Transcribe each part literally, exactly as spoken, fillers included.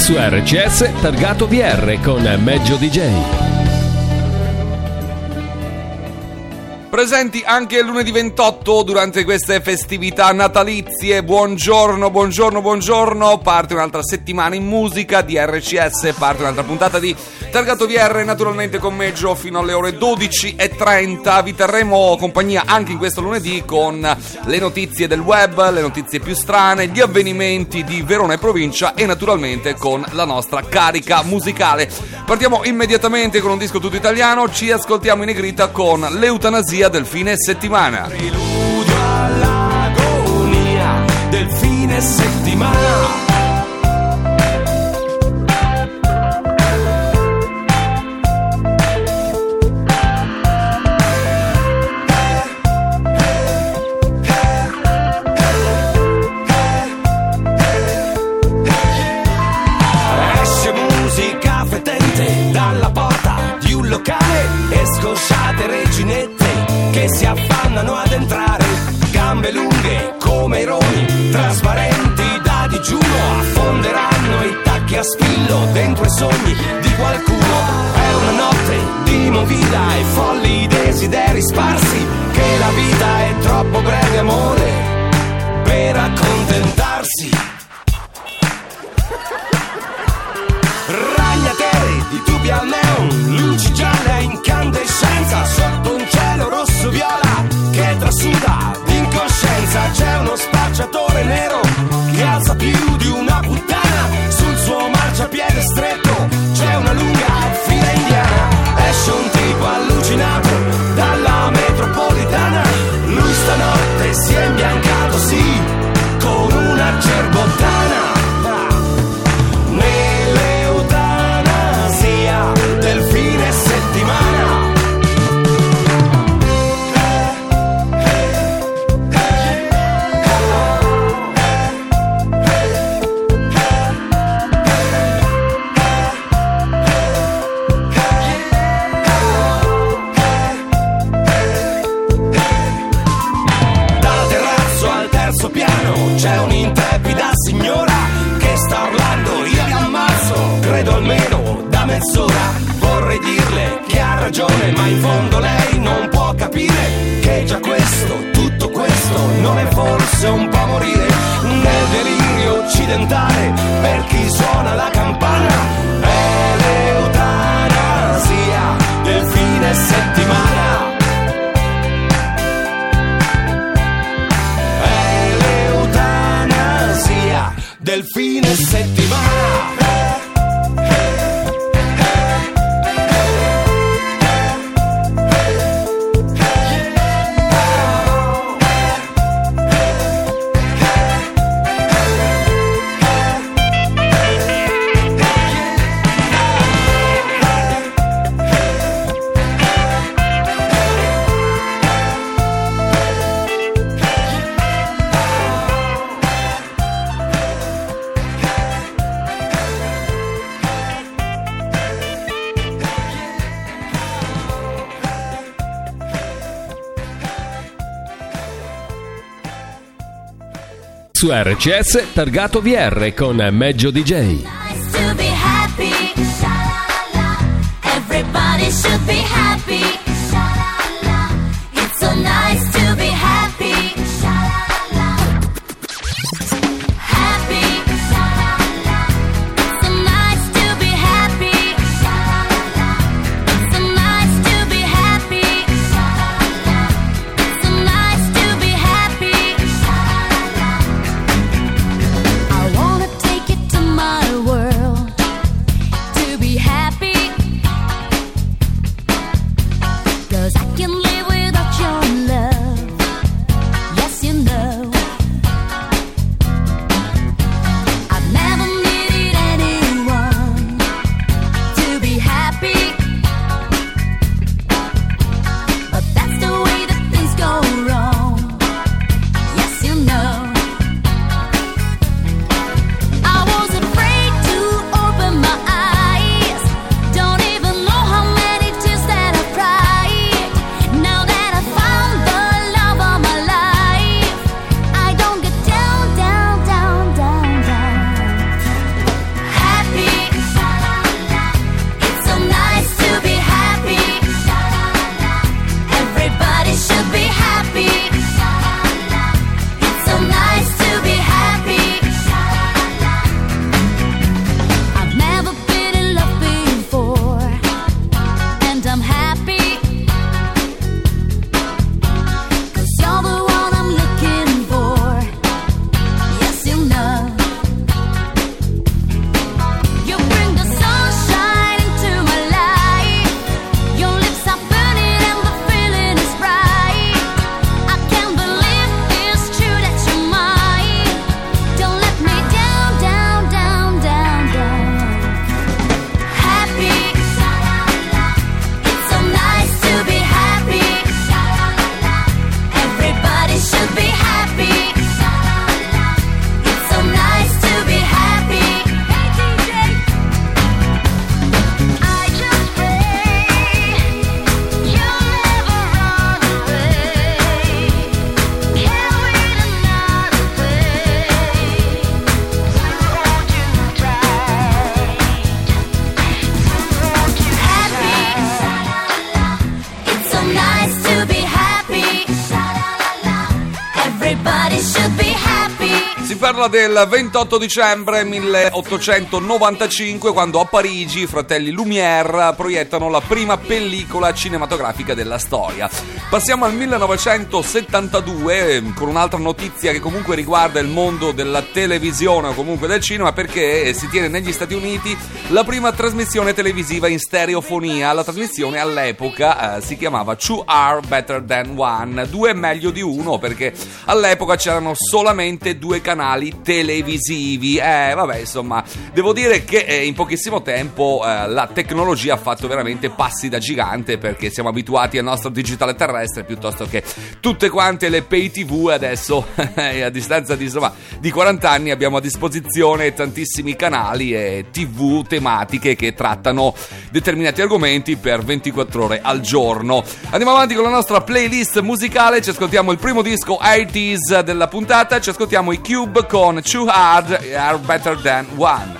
Su R C S targato V R con Meggio D J. Presenti anche il lunedì ventotto durante queste festività natalizie. Buongiorno, buongiorno, buongiorno. Parte un'altra settimana in musica di R C S, parte un'altra puntata di Targato V R, naturalmente con Meggio fino alle ore dodici e trenta. Vi terremo compagnia anche in questo lunedì con le notizie del web, le notizie più strane, gli avvenimenti di Verona e provincia e naturalmente con la nostra carica musicale. Partiamo immediatamente con un disco tutto italiano, ci ascoltiamo in negrita con l'eutanasia del fine settimana. Preludio all'agonia del fine settimana. Esce musica fetente dalla porta di un locale e scosciate reginette che si affannano ad entrare, gambe lunghe come i roni, trasparenti da digiuno, affonderanno i tacchi a spillo dentro i sogni di qualcuno. È una notte di movida e folli desideri sparsi, che la vita è troppo breve, amore, per accontentarsi. Ragnatele di tubi al neon, luci gialle a incandescenza sotto un cielo rosso viola che trasuda d'incoscienza. C'è uno spacciatore nero che alza più di una puttana sul suo marciapiede stretto. C'è una lunga fila indiana, esce un tipo allucinato dalla metropolitana. Lui stanotte si è imbiancato, sì, con una cerbottana. Del fine settimana. Dal terrazzo al terzo piano c'è un'intrepida signora che sta urlando: io vi ammazzo, credo almeno da mezz'ora. Vorrei dirle che ha ragione, ma in fondo lei non può capire che già questo, tutto questo, non è forse un po' morire nel delirio occidentale per chi suona la campana. È l'eutanasia del fine settimana. È l'eutanasia del fine settimana. Su R C S targato V R con Meggio D J. I wanna take it to my world. parla del ventotto dicembre milleottocentonovantacinque, quando a Parigi i fratelli Lumière proiettano la prima pellicola cinematografica della storia. Passiamo al millenovecentosettantadue con un'altra notizia che comunque riguarda il mondo della televisione o comunque del cinema, perché si tiene negli Stati Uniti la prima trasmissione televisiva in stereofonia. La trasmissione all'epoca eh, si chiamava Two Are Better Than One, due è meglio di uno, perché all'epoca c'erano solamente due canali televisivi. Eh vabbè, insomma, devo dire che eh, in pochissimo tempo eh, la tecnologia ha fatto veramente passi da gigante, perché siamo abituati al nostro digitale terrestre piuttosto che tutte quante le pay tv. Adesso a distanza di, insomma, di quaranta anni abbiamo a disposizione tantissimi canali e tv tematiche che trattano determinati argomenti per ventiquattro ore al giorno. Andiamo avanti con la nostra playlist musicale, ci ascoltiamo il primo disco ottanta della puntata, ci ascoltiamo i Cube con Too Hard Are Better Than One.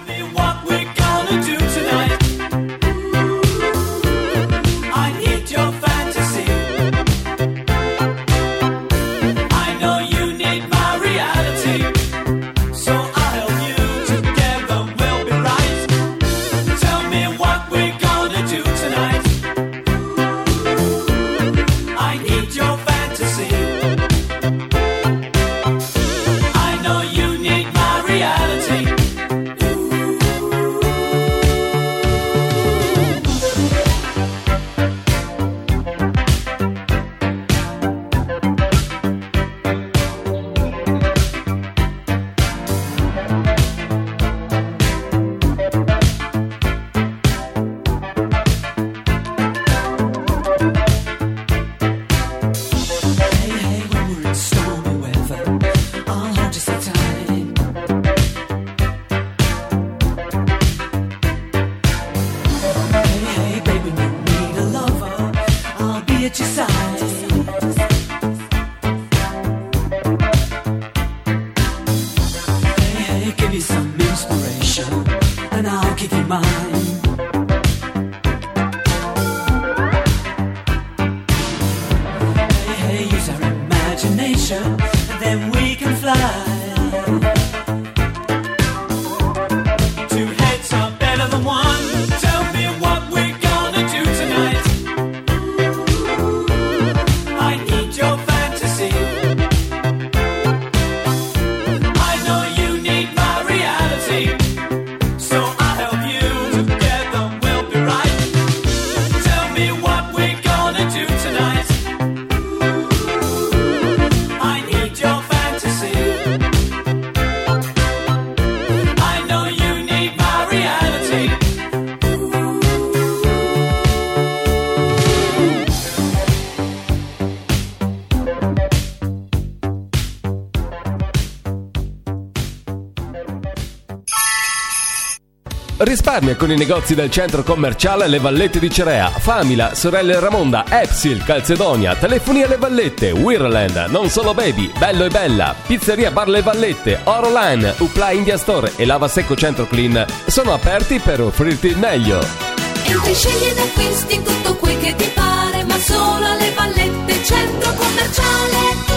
Risparmia con i negozi del centro commerciale Le Vallette di Cerea, Famila, Sorelle Ramonda, Epsil, Calzedonia, Telefonia Le Vallette, Wirland, Non Solo Baby, Bello e Bella, Pizzeria Bar Le Vallette, Oroline, Upla India Store e Lava Secco Centro Clean sono aperti per offrirti il meglio. Entri, scegli ed acquisti tutto quel che ti pare, ma solo alle Vallette, centro commerciale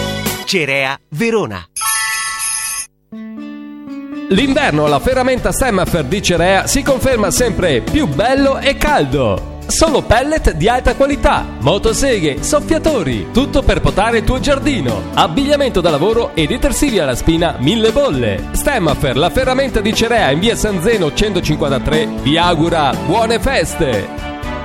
Cerea, Verona. L'inverno alla ferramenta Semafer di Cerea si conferma sempre più bello e caldo. Solo pellet di alta qualità, motoseghe, soffiatori, tutto per potare il tuo giardino. Abbigliamento da lavoro e detersivi alla spina mille bolle. Semafer, la ferramenta di Cerea in via San Zeno centocinquantatré, vi augura buone feste.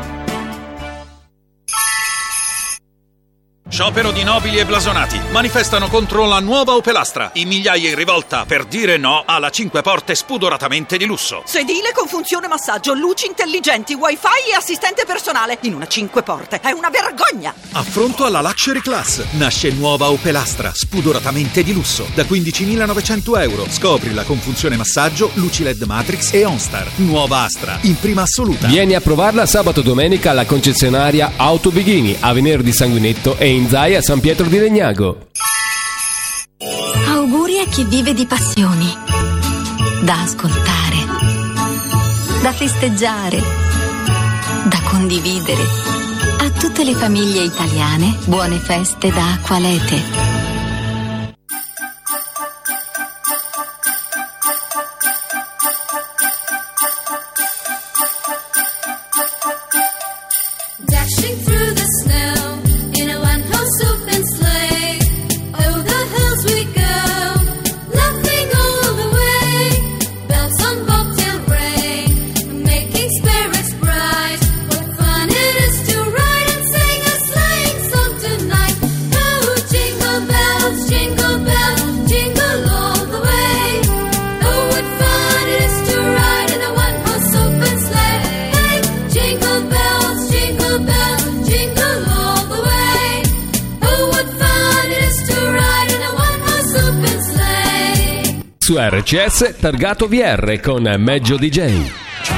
Sciopero di nobili e blasonati manifestano contro la nuova Opel Astra. In migliaia in rivolta per dire no alla cinque porte spudoratamente di lusso. Sedile con funzione massaggio, luci intelligenti, wifi e assistente personale. In una cinque porte. È una vergogna! Affronto alla Luxury Class. Nasce nuova Opel Astra, spudoratamente di lusso. Da quindicimilanovecento euro. Scoprila con funzione massaggio, luci L E D Matrix e OnStar. Nuova Astra, in prima assoluta. Vieni a provarla sabato e domenica alla concessionaria Auto Bighini, a Venerdì Sanguinetto e in Zaia San Pietro di Legnago. Auguri a chi vive di passioni, da ascoltare, da festeggiare, da condividere. A tutte le famiglie italiane, buone feste da Acqualete. su R C S Targato V R con Meggio D J.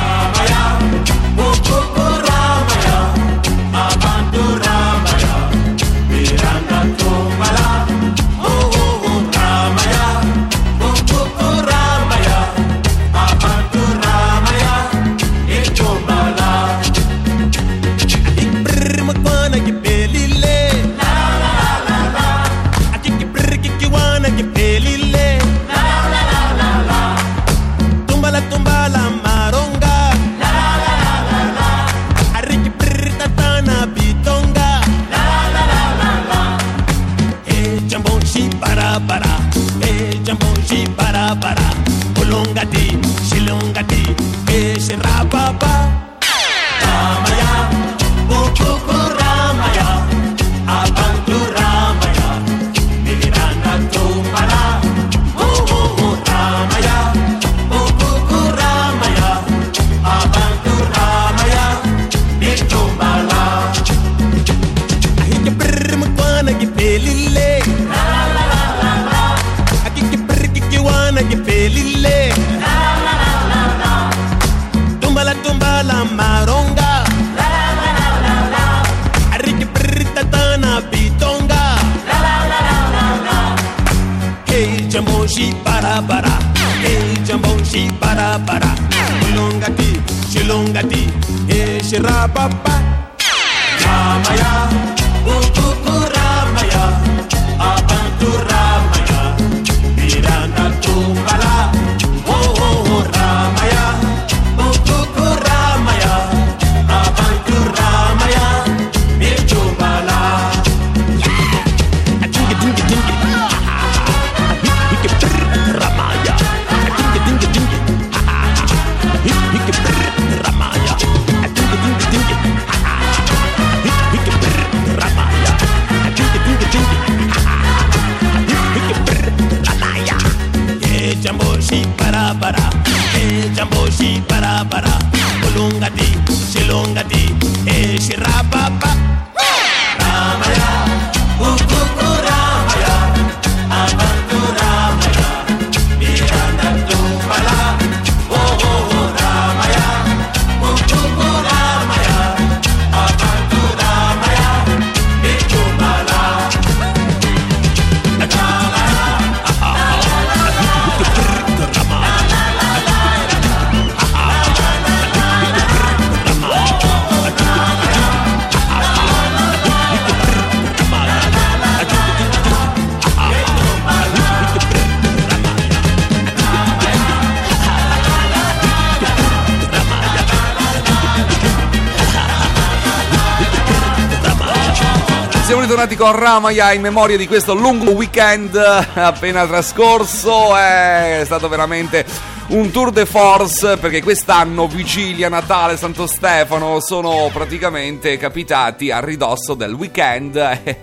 Siamo ritornati con Ramaya in memoria di questo lungo weekend appena trascorso. È stato veramente un tour de force, perché quest'anno Vigilia, Natale, Santo Stefano sono praticamente capitati a ridosso del weekend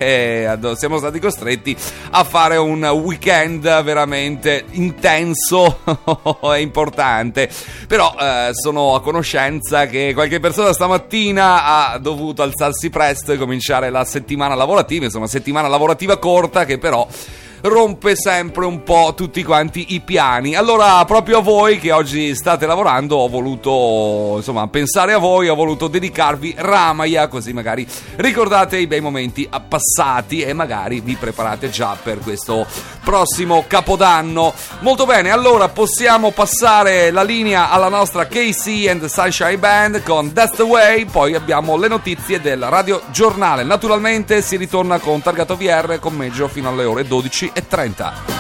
e siamo stati costretti a fare un weekend veramente intenso e importante. Però eh, sono a conoscenza che qualche persona stamattina ha dovuto alzarsi presto e cominciare la settimana lavorativa, insomma settimana lavorativa corta che però rompe sempre un po' tutti quanti i piani. Allora, proprio a voi che oggi state lavorando ho voluto, insomma, pensare a voi, ho voluto dedicarvi Ramaya, così magari ricordate i bei momenti passati e magari vi preparate già per questo prossimo Capodanno. Molto bene, allora possiamo passare la linea alla nostra K C and the Sunshine Band con That's the Way, poi abbiamo le notizie del Radio Giornale. Naturalmente si ritorna con Targato V R con Meggio fino alle ore dodici e trenta.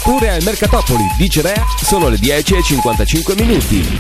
Pure al Mercatopoli di Cerea sono le dieci e cinquantacinque minuti.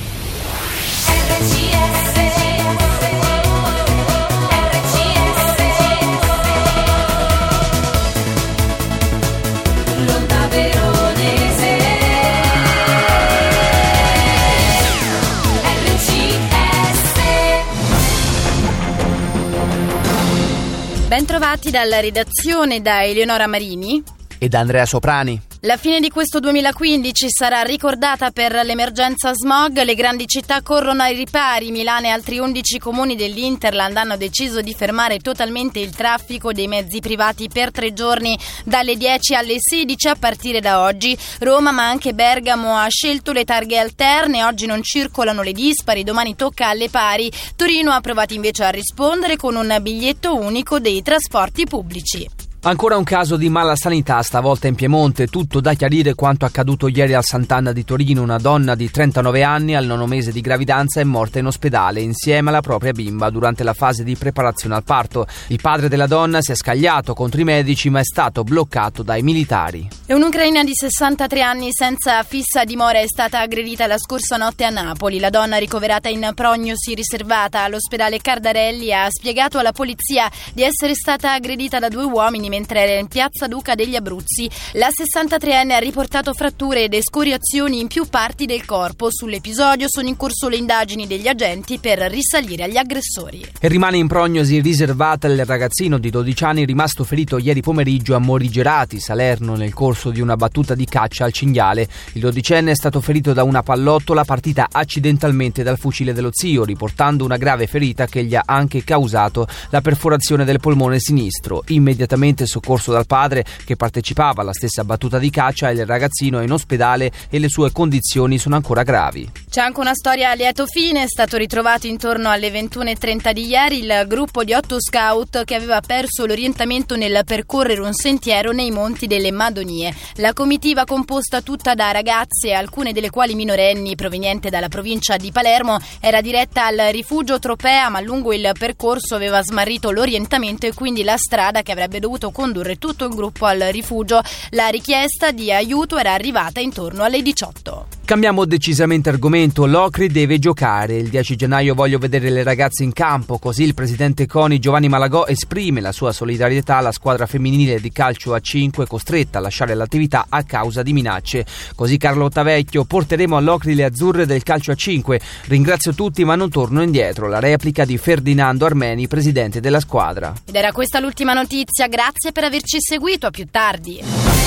Bentrovati dalla redazione da Eleonora Marini e da Andrea Soprani. La fine di questo duemilaquindici sarà ricordata per l'emergenza smog. Le grandi città corrono ai ripari. Milano e altri undici comuni dell'Interland hanno deciso di fermare totalmente il traffico dei mezzi privati per tre giorni, dalle dieci alle sedici a partire da oggi. Roma, ma anche Bergamo, ha scelto le targhe alterne. Oggi non circolano le dispari, domani tocca alle pari. Torino ha provato invece a rispondere con un biglietto unico dei trasporti pubblici. Ancora un caso di mala sanità, stavolta in Piemonte. Tutto da chiarire quanto accaduto ieri al Sant'Anna di Torino. Una donna di trentanove anni al nono mese di gravidanza è morta in ospedale insieme alla propria bimba durante la fase di preparazione al parto. Il padre della donna si è scagliato contro i medici ma è stato bloccato dai militari. E un'ucraina di sessantatré anni senza fissa dimora è stata aggredita la scorsa notte a Napoli. La donna, ricoverata in prognosi riservata all'ospedale Cardarelli, ha spiegato alla polizia di essere stata aggredita da due uomini mentre era in piazza Duca degli Abruzzi. La sessantatreenne ha riportato fratture ed escoriazioni in più parti del corpo. Sull'episodio sono in corso le indagini degli agenti per risalire agli aggressori. E rimane in prognosi riservata il ragazzino di dodici anni rimasto ferito ieri pomeriggio a Morigerati, Salerno, nel corso di una battuta di caccia al cinghiale. Il dodicenne è stato ferito da una pallottola partita accidentalmente dal fucile dello zio, riportando una grave ferita che gli ha anche causato la perforazione del polmone sinistro. Immediatamente soccorso dal padre, che partecipava alla stessa battuta di caccia, il ragazzino è in ospedale e le sue condizioni sono ancora gravi. C'è anche una storia a lieto fine. È stato ritrovato intorno alle ventuno e trenta di ieri il gruppo di otto scout che aveva perso l'orientamento nel percorrere un sentiero nei monti delle Madonie. La comitiva, composta tutta da ragazze, alcune delle quali minorenni, proveniente dalla provincia di Palermo, era diretta al rifugio Tropea, ma lungo il percorso aveva smarrito l'orientamento e quindi la strada che avrebbe dovuto condurre tutto il gruppo al rifugio. La richiesta di aiuto era arrivata intorno alle diciotto. Cambiamo decisamente argomento. L'Ocri deve giocare. Il dieci gennaio voglio vedere le ragazze in campo. Così il presidente CONI Giovanni Malagò esprime la sua solidarietà alla squadra femminile di calcio a cinque costretta a lasciare l'attività a causa di minacce. Così Carlotta Vecchio: porteremo all'Ocri le azzurre del calcio a cinque. Ringrazio tutti ma non torno indietro. La replica di Ferdinando Armeni, presidente della squadra. Ed era questa l'ultima notizia. Grazie per averci seguito. A più tardi.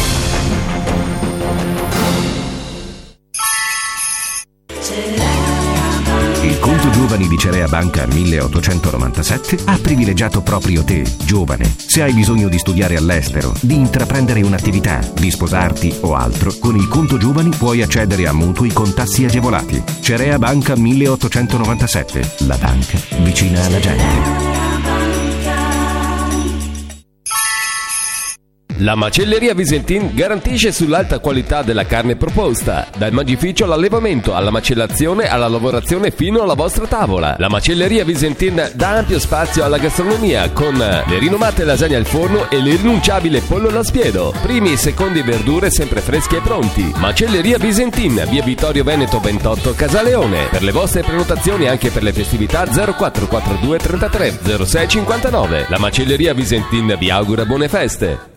Il conto giovani di Cerea Banca milleottocentonovantasette ha privilegiato proprio te, giovane. Se hai bisogno di studiare all'estero, di intraprendere un'attività, di sposarti o altro, con il conto giovani puoi accedere a mutui con tassi agevolati. Cerea Banca milleottocentonovantasette, la banca vicina alla gente. La macelleria Visentin garantisce sull'alta qualità della carne proposta, dal mangificio all'allevamento, alla macellazione, alla lavorazione fino alla vostra tavola. La macelleria Visentin dà ampio spazio alla gastronomia con le rinomate lasagne al forno e l'irrinunciabile pollo alla spiedo. Primi e secondi verdure sempre freschi e pronti. Macelleria Visentin, via Vittorio Veneto ventotto, Casaleone. Per le vostre prenotazioni anche per le festività zero quattro quattro due trentatré zero sei cinquantanove. La macelleria Visentin vi augura buone feste.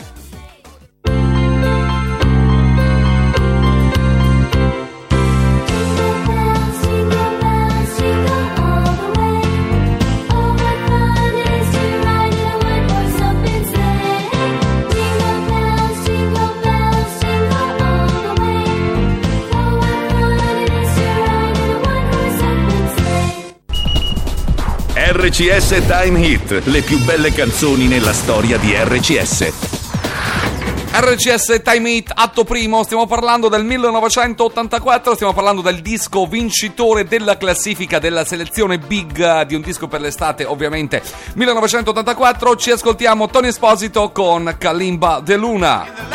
R C S Time Hit, le più belle canzoni nella storia di R C S. R C S Time Hit, atto primo, stiamo parlando del millenovecentottantaquattro, stiamo parlando del disco vincitore della classifica della selezione Big, di un disco per l'estate ovviamente, millenovecentottantaquattro. Ci ascoltiamo Tony Esposito con Kalimba de Luna.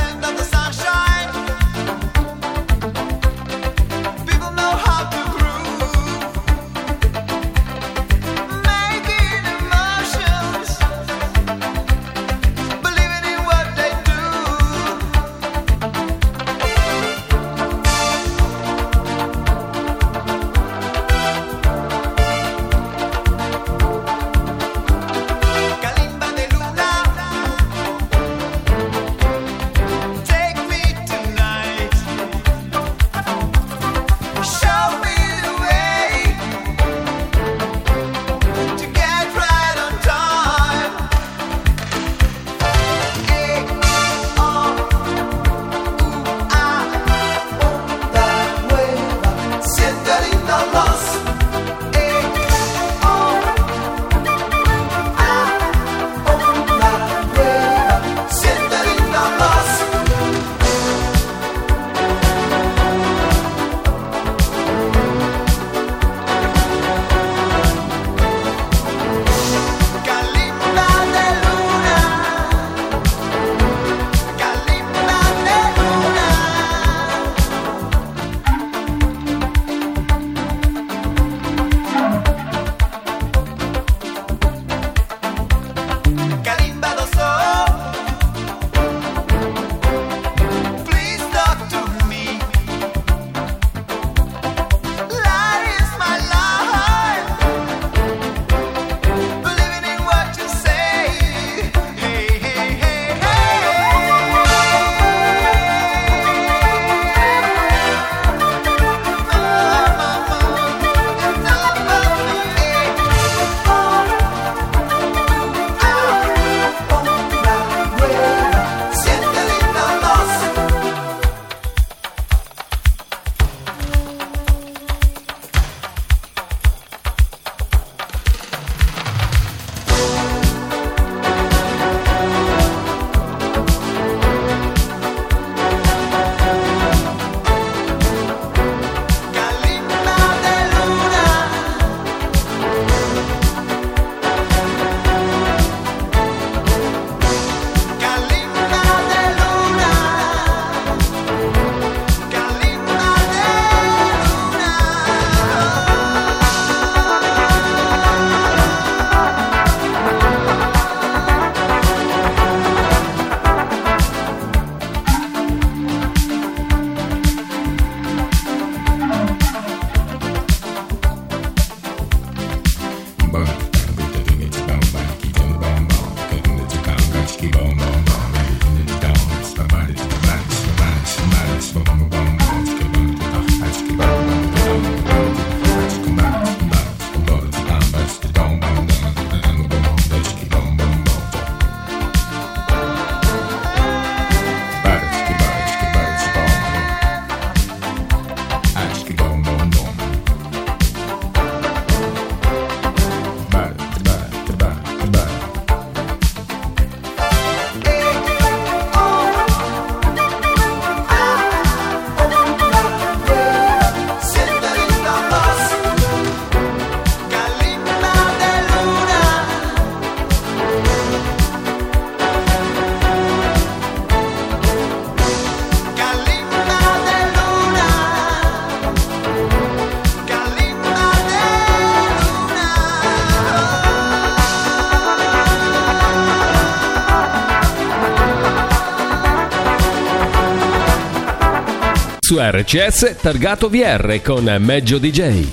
su R C S Targato V R con Meggio D J.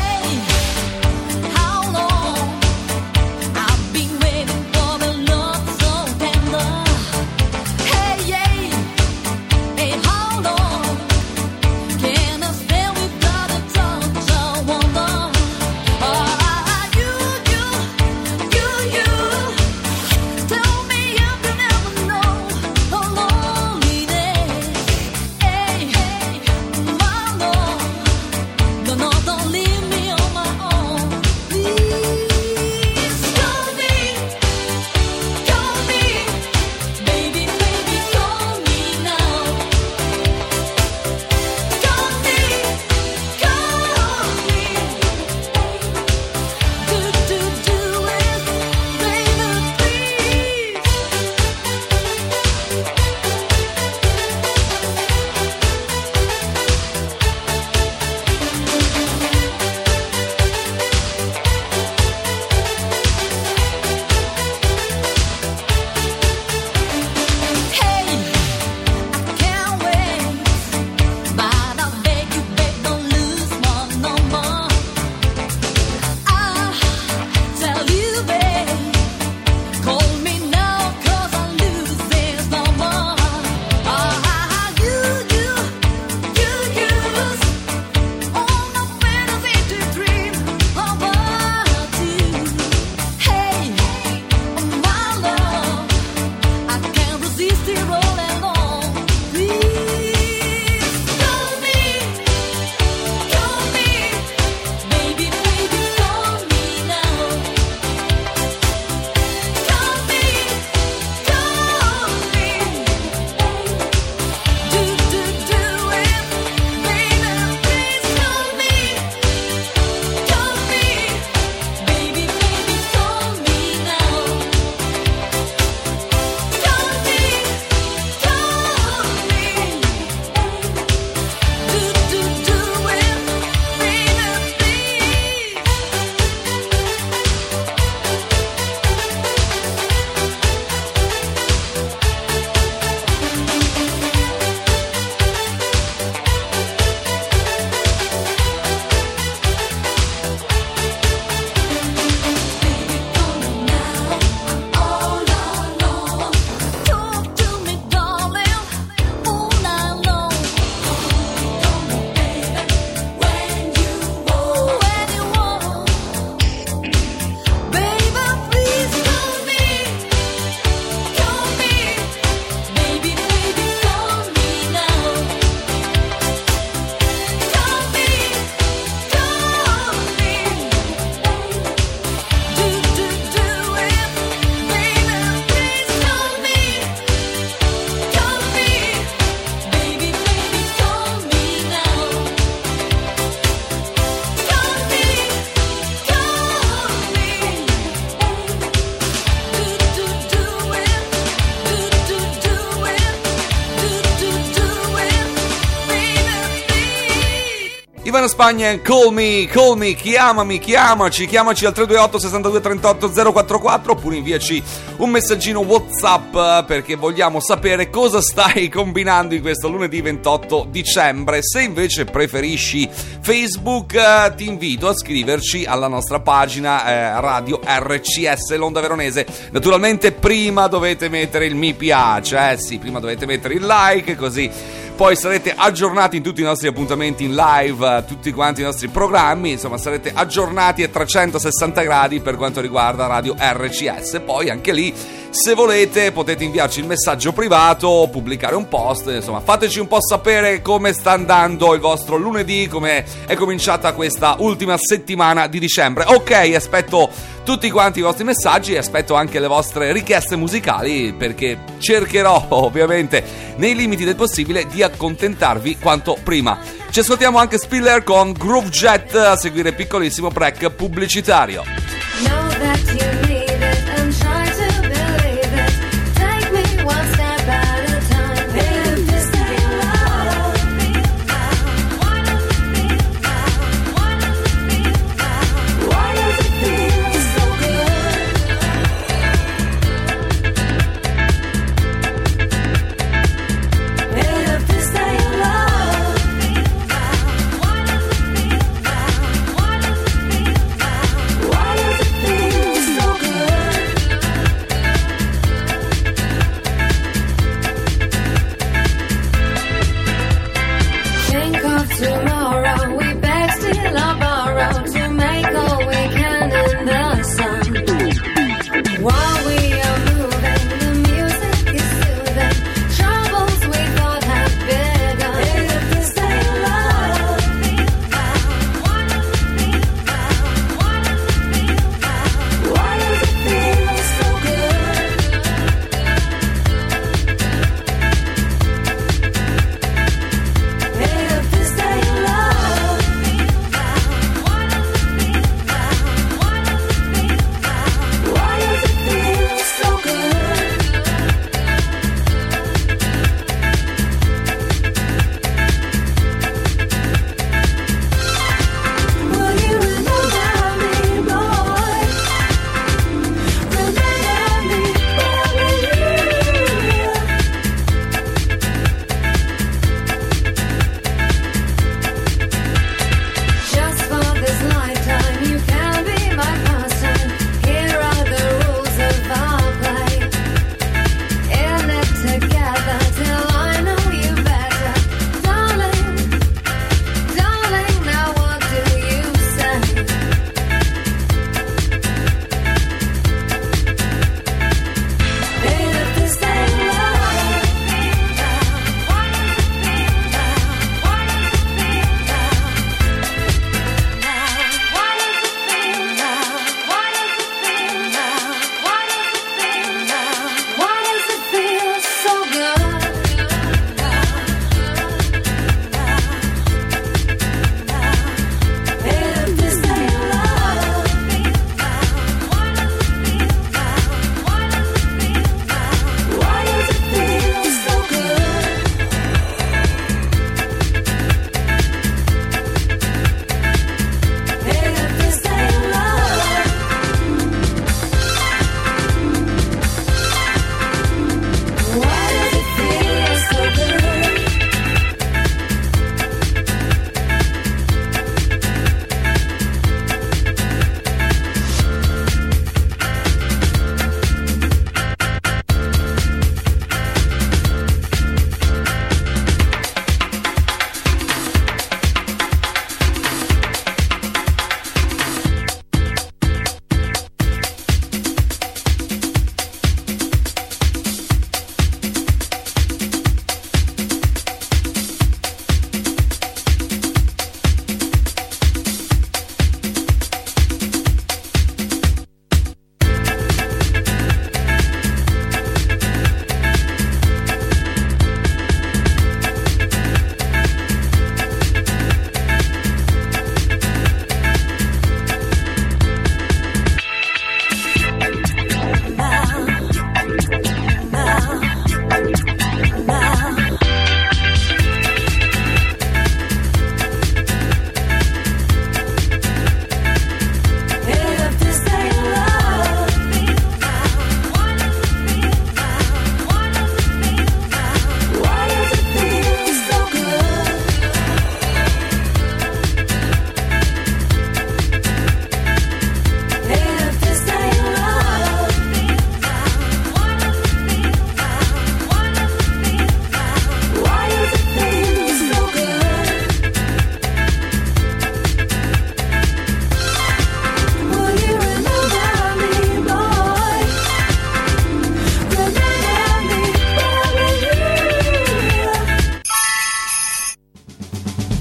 Ivano Spagna, call me, call me, chiamami, chiamaci, chiamaci al tre due otto sessantadue trentotto zero quattro quattro oppure inviaci un messaggino WhatsApp perché vogliamo sapere cosa stai combinando in questo lunedì ventotto dicembre. Se invece preferisci Facebook, ti invito a scriverci alla nostra pagina eh, Radio R C S L'Onda Veronese. Naturalmente prima dovete mettere il mi piace, eh sì, prima dovete mettere il like, così poi sarete aggiornati in tutti i nostri appuntamenti in live, tutti quanti i nostri programmi, insomma sarete aggiornati a trecentosessanta gradi per quanto riguarda Radio R C S. Poi anche lì, se volete, potete inviarci il messaggio privato, pubblicare un post, insomma fateci un po' sapere come sta andando il vostro lunedì, come è cominciata questa ultima settimana di dicembre. Ok, aspetto tutti quanti i vostri messaggi e aspetto anche le vostre richieste musicali, perché cercherò ovviamente nei limiti del possibile di accontentarvi quanto prima. Ci ascoltiamo anche Spiller con Groove Jet, a seguire piccolissimo break pubblicitario. Love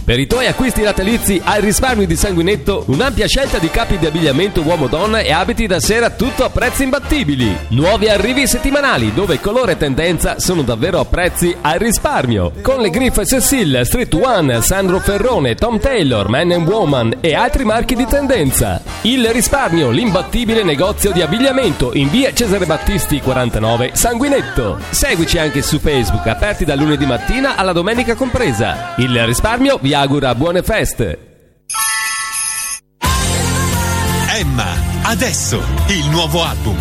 Per i tuoi acquisti natalizi hai risparmio di Sanguinetto un'ampia scelta di capi di abbigliamento uomo-donna e abiti da sera, tutto a prezzi imbattibili. Nuovi arrivi settimanali dove colore e tendenza sono davvero a prezzi al risparmio. Con le Griff Cecil, Street One, Sandro Ferrone, Tom Taylor, Man and Woman e altri marchi di tendenza. Il risparmio, l'imbattibile negozio di abbigliamento in via Cesare Battisti quarantanove, Sanguinetto. Seguici anche su Facebook, aperti dal lunedì mattina alla domenica compresa. Il risparmio vi augura buone feste. Emma, adesso il nuovo album.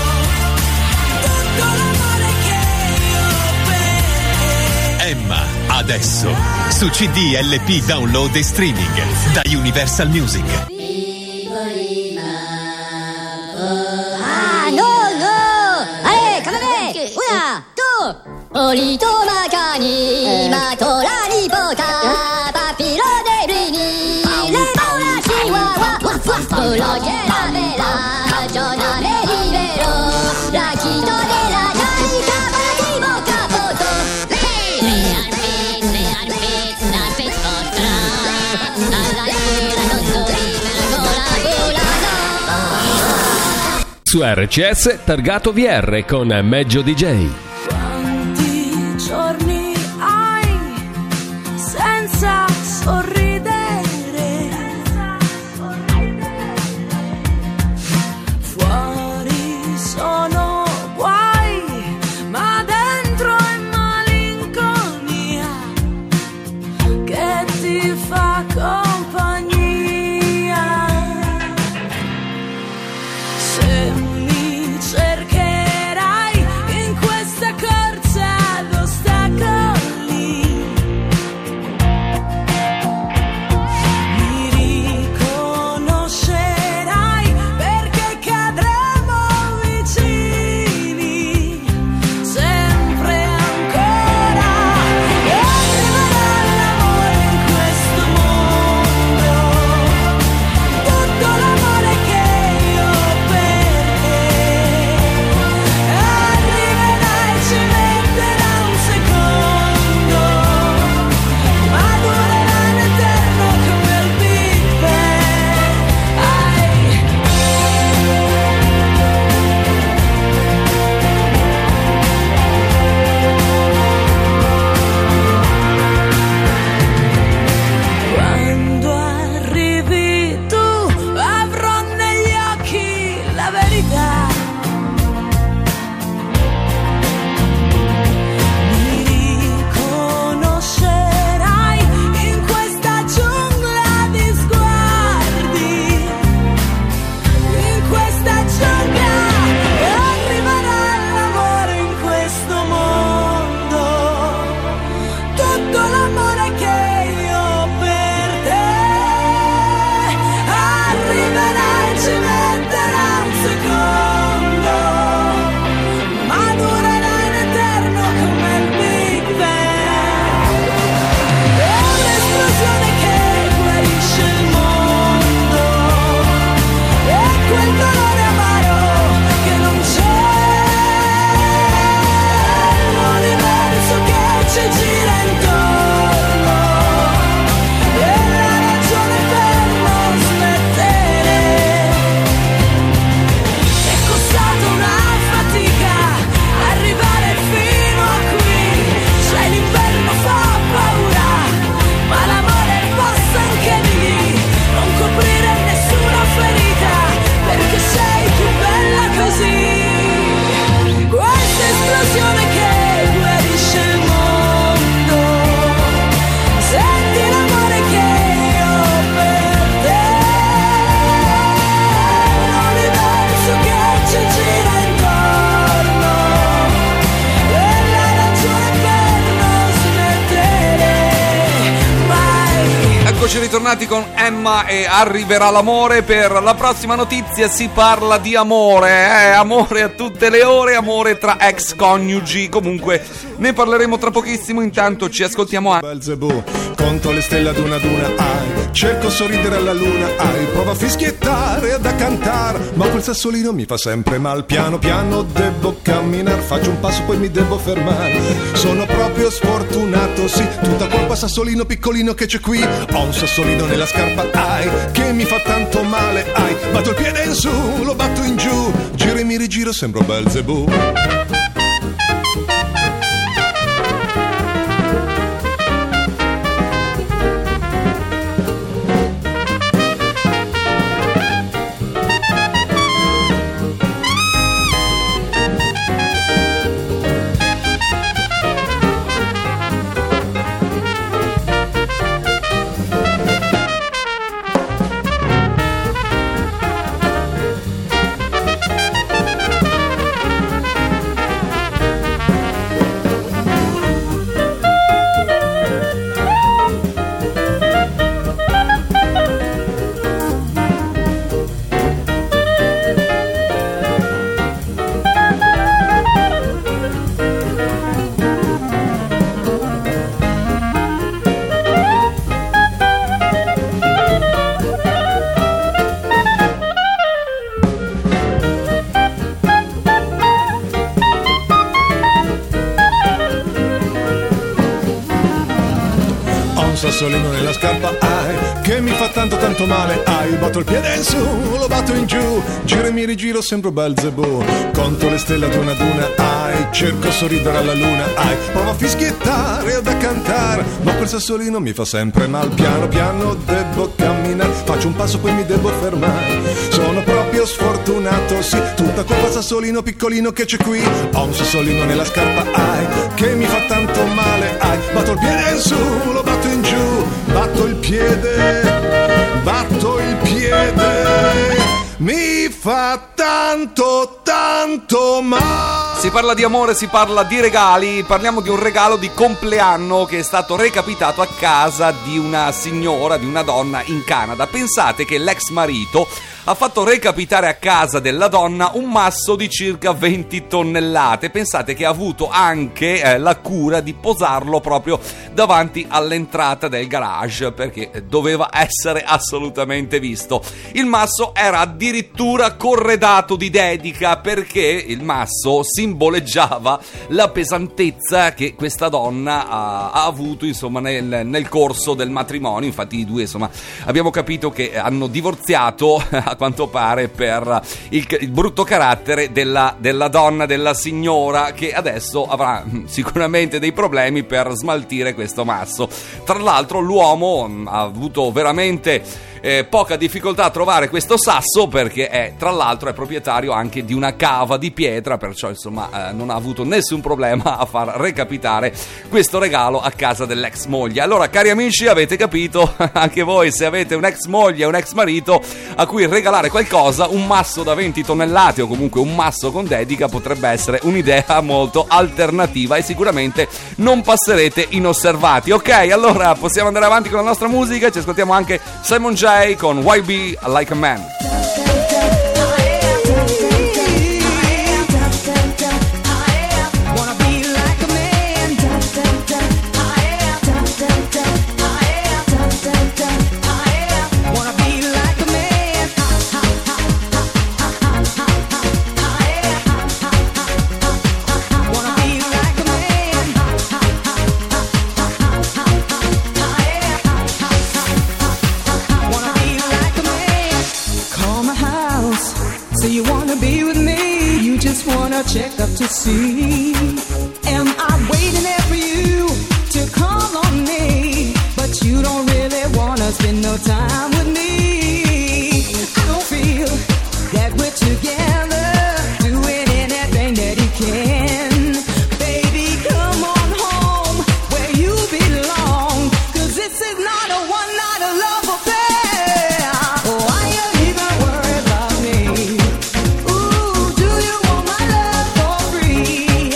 Emma, adesso su C D, L P, download e streaming da Universal Music. Ah, no, no! Allez, come me! Una, due! Olito macani, matola ni pota, papiro de rini, le paula chihuahua, polo che la vela, giornale libero, la chito de la gianica, parativo capoto. Le arpit, le arpit, l'arpit vostra, alla lera non sorride, gola, gola, no. Su R C S targato V R con Meggio D J. Quanti giorni hai senza sorridere? Fuori sono guai, ma dentro è malinconia che ti fa compagnia. Se mi cercherai in questa corsa ad ostacoli, mi riconoscerai perché cadremo vicini, sempre ancora. E arriverà l'amore in questo mondo, tutto l'amore che io per te. Arriverà e ci metterà un secondo, ma durerà in eterno come il Big Bang. Quando arrivi tu avrò negli occhi la verità. Mi riconoscerai in questa giungla di sguardi, in questa giungla. E arriverà l'amore in questo mondo, tutto l'amore che io ho per te. Arriverà e ci metterà un secondo, ma durerà in eterno come il Big Bang. È un'esplosione che guarisce il mondo, è quel dolore amaro che non c'è, l'universo che ci gira intorno, è la ragione per non smettere. È costato una fatica arrivare fino a qui, sai l'inverno fa paura, ma l'amore passa anche di lì. Non coprire nessuna ferita, perché sei più bella così. Questa esplosione che guarisce il mondo, senti l'amore che io ho per te, l'universo che ci gira intorno, è la ragione per non smettere mai. Eccoci ritornati con Emma e Arriverà l'amore. Per la prossima notizia si parla di amore, eh? Amore a tutte le ore, amore tra ex coniugi. Comunque ne parleremo tra pochissimo, intanto ci ascoltiamo anche. conto le stelle ad una ad una, ai, cerco sorridere alla luna, ai, provo a fischiettare ed a cantare, ma quel sassolino mi fa sempre mal, piano piano devo camminare, faccio un passo poi mi devo fermare, sono proprio sfortunato, sì, tutta colpa sassolino piccolino che c'è qui, ho un sassolino nella scarpa, ai, che mi fa tanto male, ai, batto il piede in su, lo batto in giù, giro e mi rigiro, sembro Belzebù. Sassolino nella scarpa, ai, che mi fa tanto tanto male, ai, batto il piede in su, lo batto in giù, giro e mi rigiro, sembro Belzebù, conto le stelle ad una ad una, ai, cerco sorridere alla luna, ai, provo a fischiettare ed a cantare, ma quel sassolino mi fa sempre mal, piano piano devo camminare, faccio un passo poi mi devo fermare, sono proprio sfortunato, sì, tutta colpa sassolino piccolino che c'è qui, ho un sassolino nella scarpa, ai, che mi fa tanto male, ai, batto il piede in su, lo batto in giù, batto il piede, batto il piede, mi fa tanto tanto male. Si parla di amore, si parla di regali, parliamo di un regalo di compleanno che è stato recapitato a casa di una signora, di una donna in Canada. Pensate che l'ex marito ha fatto recapitare a casa della donna un masso di circa venti tonnellate. Pensate che ha avuto anche eh, la cura di posarlo proprio davanti all'entrata del garage, perché doveva essere assolutamente visto. Il masso era addirittura corredato di dedica, perché il masso simboleggiava la pesantezza che questa donna ha, ha avuto, insomma, nel, nel corso del matrimonio. Infatti i due, insomma, abbiamo capito che hanno divorziato a quanto pare per il, il brutto carattere della, della donna, della signora, che adesso avrà sicuramente dei problemi per smaltire questo masso. Tra l'altro l'uomo ha avuto veramente Eh, poca difficoltà a trovare questo sasso, perché è, tra l'altro, è proprietario anche di una cava di pietra, perciò insomma eh, non ha avuto nessun problema a far recapitare questo regalo a casa dell'ex moglie. Allora, cari amici, avete capito, anche voi, se avete un'ex moglie o un ex marito a cui regalare qualcosa, un masso da venti tonnellate o comunque un masso con dedica potrebbe essere un'idea molto alternativa e sicuramente non passerete inosservati. Ok, allora possiamo andare avanti con la nostra musica, ci ascoltiamo anche Simon J con Why Be Like a Man. Check up to see, am I waiting there for you to call on me? But you don't really wanna spend no time with me. I don't feel that we're together, doing anything that you can. Baby, come on home where you belong, 'cause this is not a one night of love affair. Why you even worry about me? Ooh, do you want my love for free?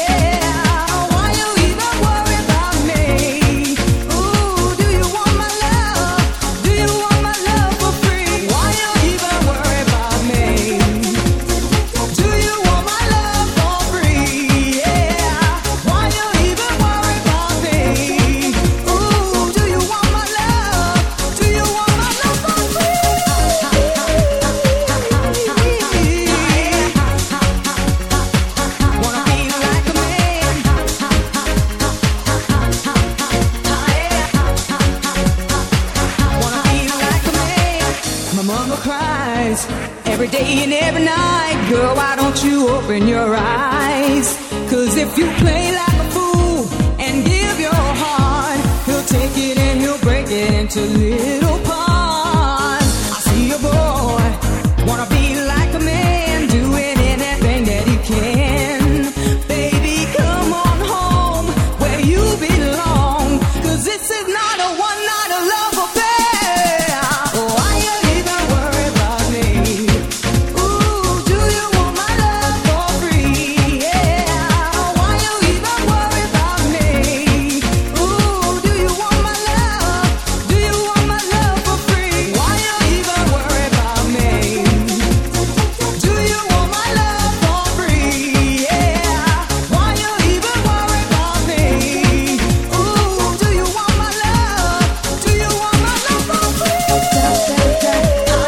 skies. Every day and every night, girl, why don't you open your eyes? Cause if you play like a fool and give your heart, he'll take it and he'll break it into little parts. I see a boy, wanna be like a man, doing anything that he can. Baby, come on home where you belong, cause this is not a one night of love affair. Why you even worry about me? Ooh, do you want my love for free? Yeah. Why you even worry about me? Ooh, do you want my love? Do you want my love for free? Why you even worry about me? Do you want my love for free? Yeah. Why you even worry about me? Ooh, do you want my love? Do you want my love for free?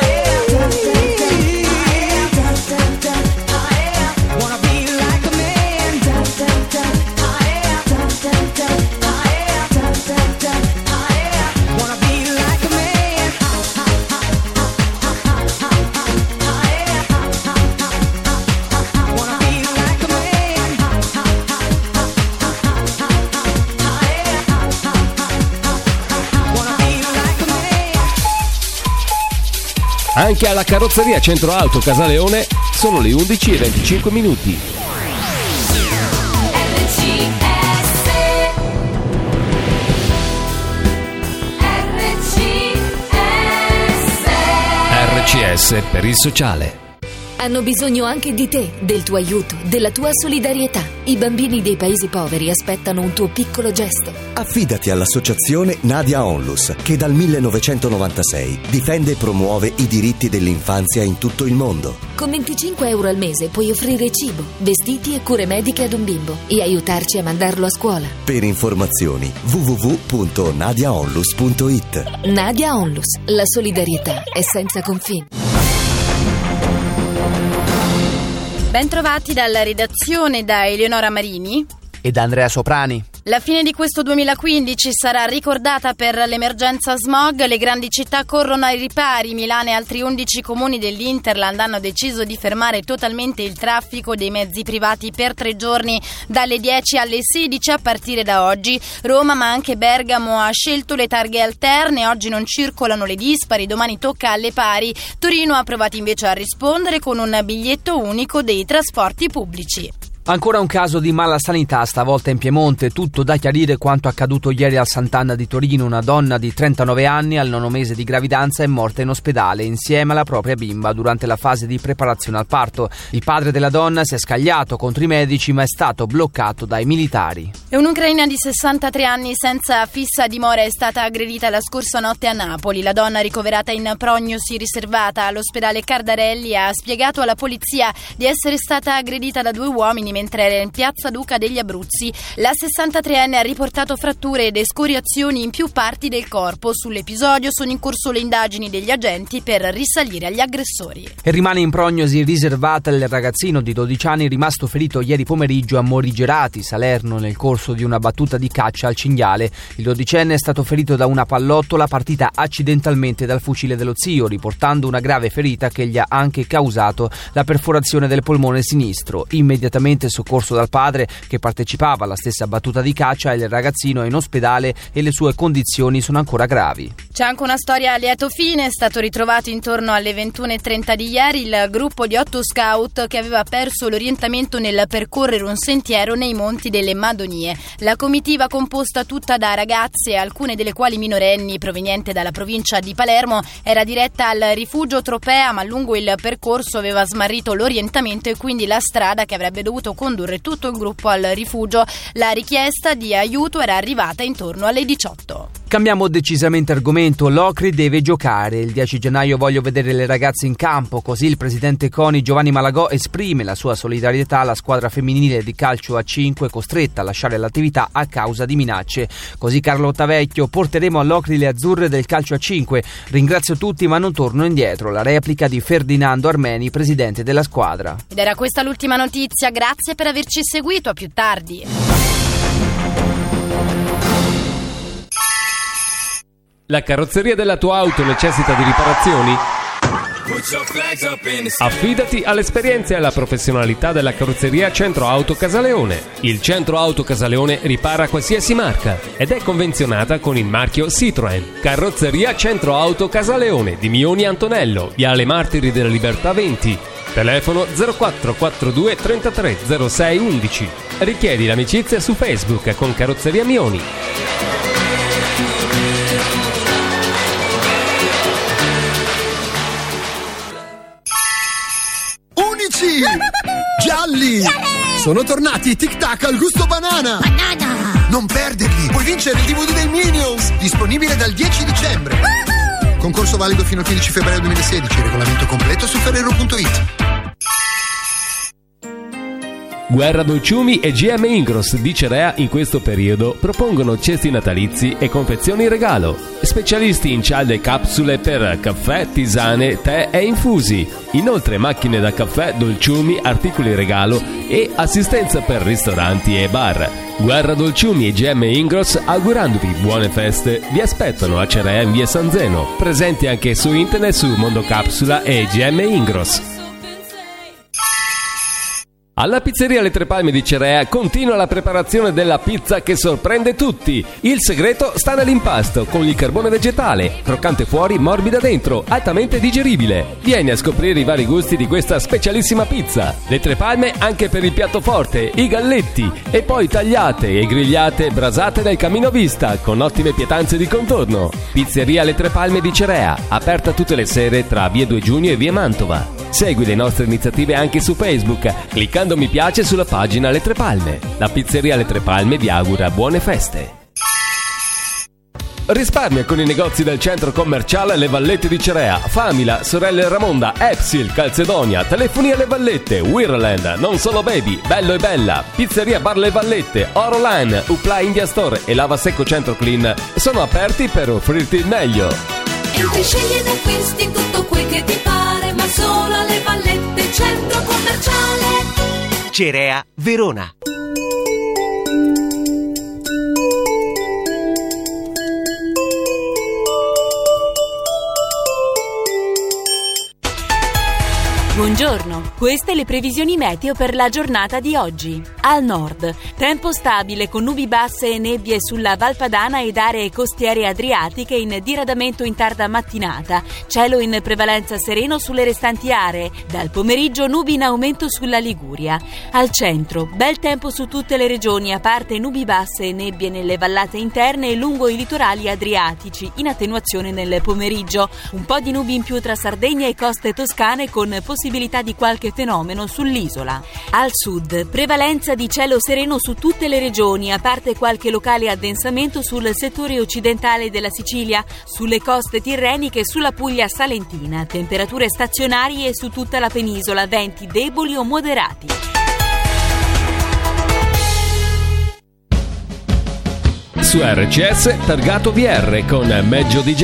Wanna be like a man. Wanna be like a man. Wanna be like a man. Wanna be like a man. Anche alla carrozzeria Centro Auto Casaleone sono le undici e venticinque minuti. R C S per il sociale. Hanno bisogno anche di te, del tuo aiuto, della tua solidarietà. I bambini dei paesi poveri aspettano un tuo piccolo gesto. Affidati all'associazione Nadia Onlus, che dal millenovecentonovantasei difende e promuove i diritti dell'infanzia in tutto il mondo. Con venticinque euro al mese puoi offrire cibo, vestiti e cure mediche ad un bimbo e aiutarci a mandarlo a scuola. Per informazioni w w w punto nadia onlus punto i t. Nadia Onlus, la solidarietà è senza confini. Bentrovati dalla redazione da Eleonora Marini e da Andrea Soprani. La fine di questo duemilaquindici sarà ricordata per l'emergenza smog. Le grandi città corrono ai ripari. Milano e altri undici comuni dell'Interland hanno deciso di fermare totalmente il traffico dei mezzi privati per tre giorni, dalle dieci alle sedici a partire da oggi. Roma, ma anche Bergamo, ha scelto le targhe alterne. Oggi non circolano le dispari, domani tocca alle pari. Torino ha provato invece a rispondere con un biglietto unico dei trasporti pubblici. Ancora un caso di mala sanità, stavolta in Piemonte. Tutto da chiarire quanto accaduto ieri al Sant'Anna di Torino. Una donna di trentanove anni al nono mese di gravidanza è morta in ospedale insieme alla propria bimba durante la fase di preparazione al parto. Il padre della donna si è scagliato contro i medici ma è stato bloccato dai militari. E un'ucraina di sessantatré anni senza fissa dimora è stata aggredita la scorsa notte a Napoli. La donna, ricoverata in prognosi riservata all'ospedale Cardarelli, ha spiegato alla polizia di essere stata aggredita da due uomini mentre era in piazza Duca degli Abruzzi. La sessantatreenne ha riportato fratture ed escoriazioni in più parti del corpo. Sull'episodio sono in corso le indagini degli agenti per risalire agli aggressori. E rimane in prognosi riservata il ragazzino di dodici anni rimasto ferito ieri pomeriggio a Morigerati, Salerno, nel corso di una battuta di caccia al cinghiale. Il dodicenne è stato ferito da una pallottola partita accidentalmente dal fucile dello zio, riportando una grave ferita che gli ha anche causato la perforazione del polmone sinistro. Immediatamente soccorso dal padre, che partecipava alla stessa battuta di caccia. Il ragazzino è in ospedale e le sue condizioni sono ancora gravi. C'è anche una storia a lieto fine. È stato ritrovato intorno alle ventuno e trenta di ieri il gruppo di otto scout che aveva perso l'orientamento nel percorrere un sentiero nei monti delle Madonie. La comitiva, composta tutta da ragazze, alcune delle quali minorenni, proveniente dalla provincia di Palermo, era diretta al rifugio Tropea, ma lungo il percorso aveva smarrito l'orientamento e quindi la strada che avrebbe dovuto condurre tutto il gruppo al rifugio. La richiesta di aiuto era arrivata intorno alle diciotto. Cambiamo decisamente argomento. L'Ocri deve giocare. Il dieci gennaio voglio vedere le ragazze in campo. Così il presidente CONI Giovanni Malagò esprime la sua solidarietà alla squadra femminile di calcio a cinque costretta a lasciare l'attività a causa di minacce. Così Carlotta Vecchio: porteremo all'Ocri le azzurre del calcio a cinque. Ringrazio tutti ma non torno indietro. La replica di Ferdinando Armeni, presidente della squadra. Ed era questa l'ultima notizia. Grazie per averci seguito. A più tardi. La carrozzeria della tua auto necessita di riparazioni? Affidati all'esperienza e alla professionalità della carrozzeria Centro Auto Casaleone. Il Centro Auto Casaleone ripara qualsiasi marca ed è convenzionata con il marchio Citroën. Carrozzeria Centro Auto Casaleone di Mioni Antonello, Viale Martiri della Libertà venti. Telefono zero quattro quattro due trentatré zero sei undici. Richiedi l'amicizia su Facebook con Carrozzeria Mioni. Unici! Gialli! Sono tornati i Tic Tac al gusto banana! Banana! Non perderli! Puoi vincere il D V D dei Minions! Disponibile dal dieci dicembre! Uh-huh. Concorso valido fino al quindici febbraio duemilasedici. Regolamento completo su ferrero punto it. Guerra Dolciumi e G M Ingros di Cerea in questo periodo propongono cesti natalizi e confezioni regalo. Specialisti in cialde e capsule per caffè, tisane, tè e infusi. Inoltre macchine da caffè, dolciumi, articoli regalo e assistenza per ristoranti e bar. Guerra Dolciumi e G M Ingros, augurandovi buone feste, vi aspettano a Cerea in via San Zeno. Presenti anche su internet su Mondo Capsula e G M Ingros. Alla pizzeria Le Tre Palme di Cerea continua la preparazione della pizza che sorprende tutti. Il segreto sta nell'impasto, con il carbone vegetale, croccante fuori, morbida dentro, altamente digeribile. Vieni a scoprire i vari gusti di questa specialissima pizza. Le Tre Palme anche per il piatto forte, i galletti, e poi tagliate e grigliate e brasate dal camino a vista, con ottime pietanze di contorno. Pizzeria Le Tre Palme di Cerea, aperta tutte le sere tra via due Giugno e via Mantova. Segui le nostre iniziative anche su Facebook, cliccando mi piace sulla pagina Le Tre Palme. La pizzeria Le Tre Palme vi augura buone feste. Risparmia con i negozi del centro commerciale Le Vallette di Cerea, Famila, Sorelle Ramonda, Epsil, Calzedonia, Telefonia Le Vallette, Wirland, Non Solo Baby, Bello e Bella, Pizzeria Bar Le Vallette, Orolan, Upla India Store e Lava Secco Centro Clean sono aperti per offrirti il meglio. Entri, scegli ed acquisti tutto quel che ti pare, ma solo alle Vallette centro commerciale. Cerea Verona. Buongiorno, queste le previsioni meteo per la giornata di oggi. Al nord, tempo stabile con nubi basse e nebbie sulla Valpadana ed aree costiere adriatiche in diradamento in tarda mattinata. Cielo in prevalenza sereno sulle restanti aree. Dal pomeriggio nubi in aumento sulla Liguria. Al centro, bel tempo su tutte le regioni, a parte nubi basse e nebbie nelle vallate interne e lungo i litorali adriatici, in attenuazione nel pomeriggio. Un po' di nubi in più tra Sardegna e coste toscane con possibilità possibilità di qualche fenomeno sull'isola. Al sud, prevalenza di cielo sereno su tutte le regioni, a parte qualche locale addensamento sul settore occidentale della Sicilia, sulle coste tirreniche e sulla Puglia salentina. Temperature stazionarie su tutta la penisola, venti deboli o moderati. Su R C S Targato V R con Meggio D J.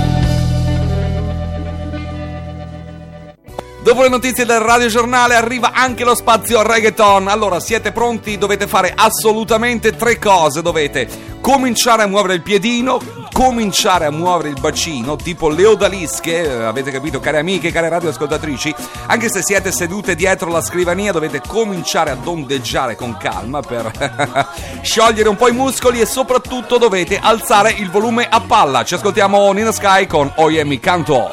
Dopo le notizie del radiogiornale arriva anche lo spazio reggaeton. Allora, siete pronti? Dovete fare assolutamente tre cose. Dovete cominciare a muovere il piedino, cominciare a muovere il bacino, tipo le odalische, avete capito, care amiche, care radioascoltatrici? Anche se siete sedute dietro la scrivania, dovete cominciare a ondeggiare con calma per sciogliere un po' i muscoli, e soprattutto dovete alzare il volume a palla. Ci ascoltiamo Nina Sky con Oye mi canto.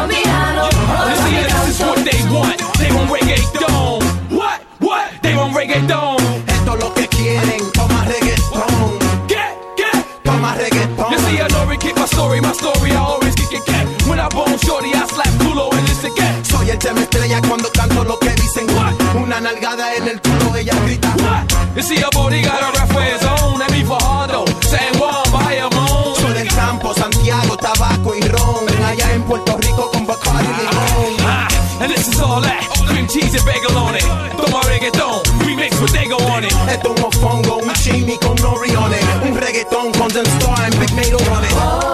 They want, they want reggaeton. What? What? They want reggaeton. Esto es lo que quieren, toma reggaeton. Get, get, toma reggaeton. You see, I know we keep my story, my story, I always kick it, get. When I bone shorty, I slap culo and listen, get. Soy el tema estrella cuando canto lo que dicen. What? Una nalgada en el culo, ella grita. What? You see, a body got a rap for his own. And me for Hardo, San Juan, Bayamón. Soy del campo, Santiago, tabaco y ron. Allá en Puerto Rico con Bacardi y limón. And this is all that, cream cheese and bagel on it. Toma reggaeton, remix with Dago on it. Esto es un mofongo, un chimi con nori on it. Un reggaeton con Zen Star and Big Nato on it. Oh.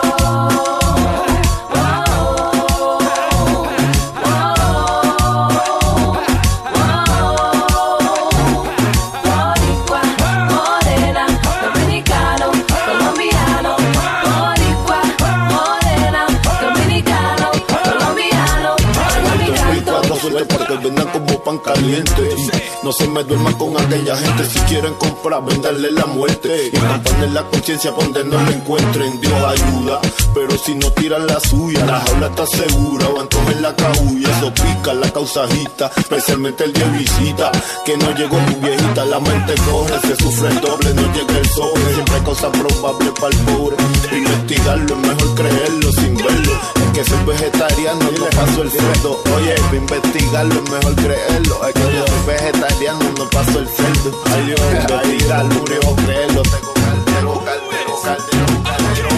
pan caliente. Y no se me duerma con aquella gente. Si quieren comprar, venderle la muerte. Y campanle la conciencia donde no la encuentren. Dios ayuda, pero si no tiran la suya, la jaula está segura o antojen la cabulla. Eso pica la causajita, especialmente el día de visita. Que no llegó tu viejita, la mente corre, se sufre el doble, no llega el sobre. Siempre hay cosas probables para el pobre. Investigarlo es mejor creerlo sin verlo. Es que soy vegetariano, no paso el cerdo. Oye, para investigarlo es mejor creerlo. Es que yo soy vegetariano, no paso el cerdo. Ay Dios, investigarlo, creo creerlo. Tengo caldero, caldero, caldero, caldero.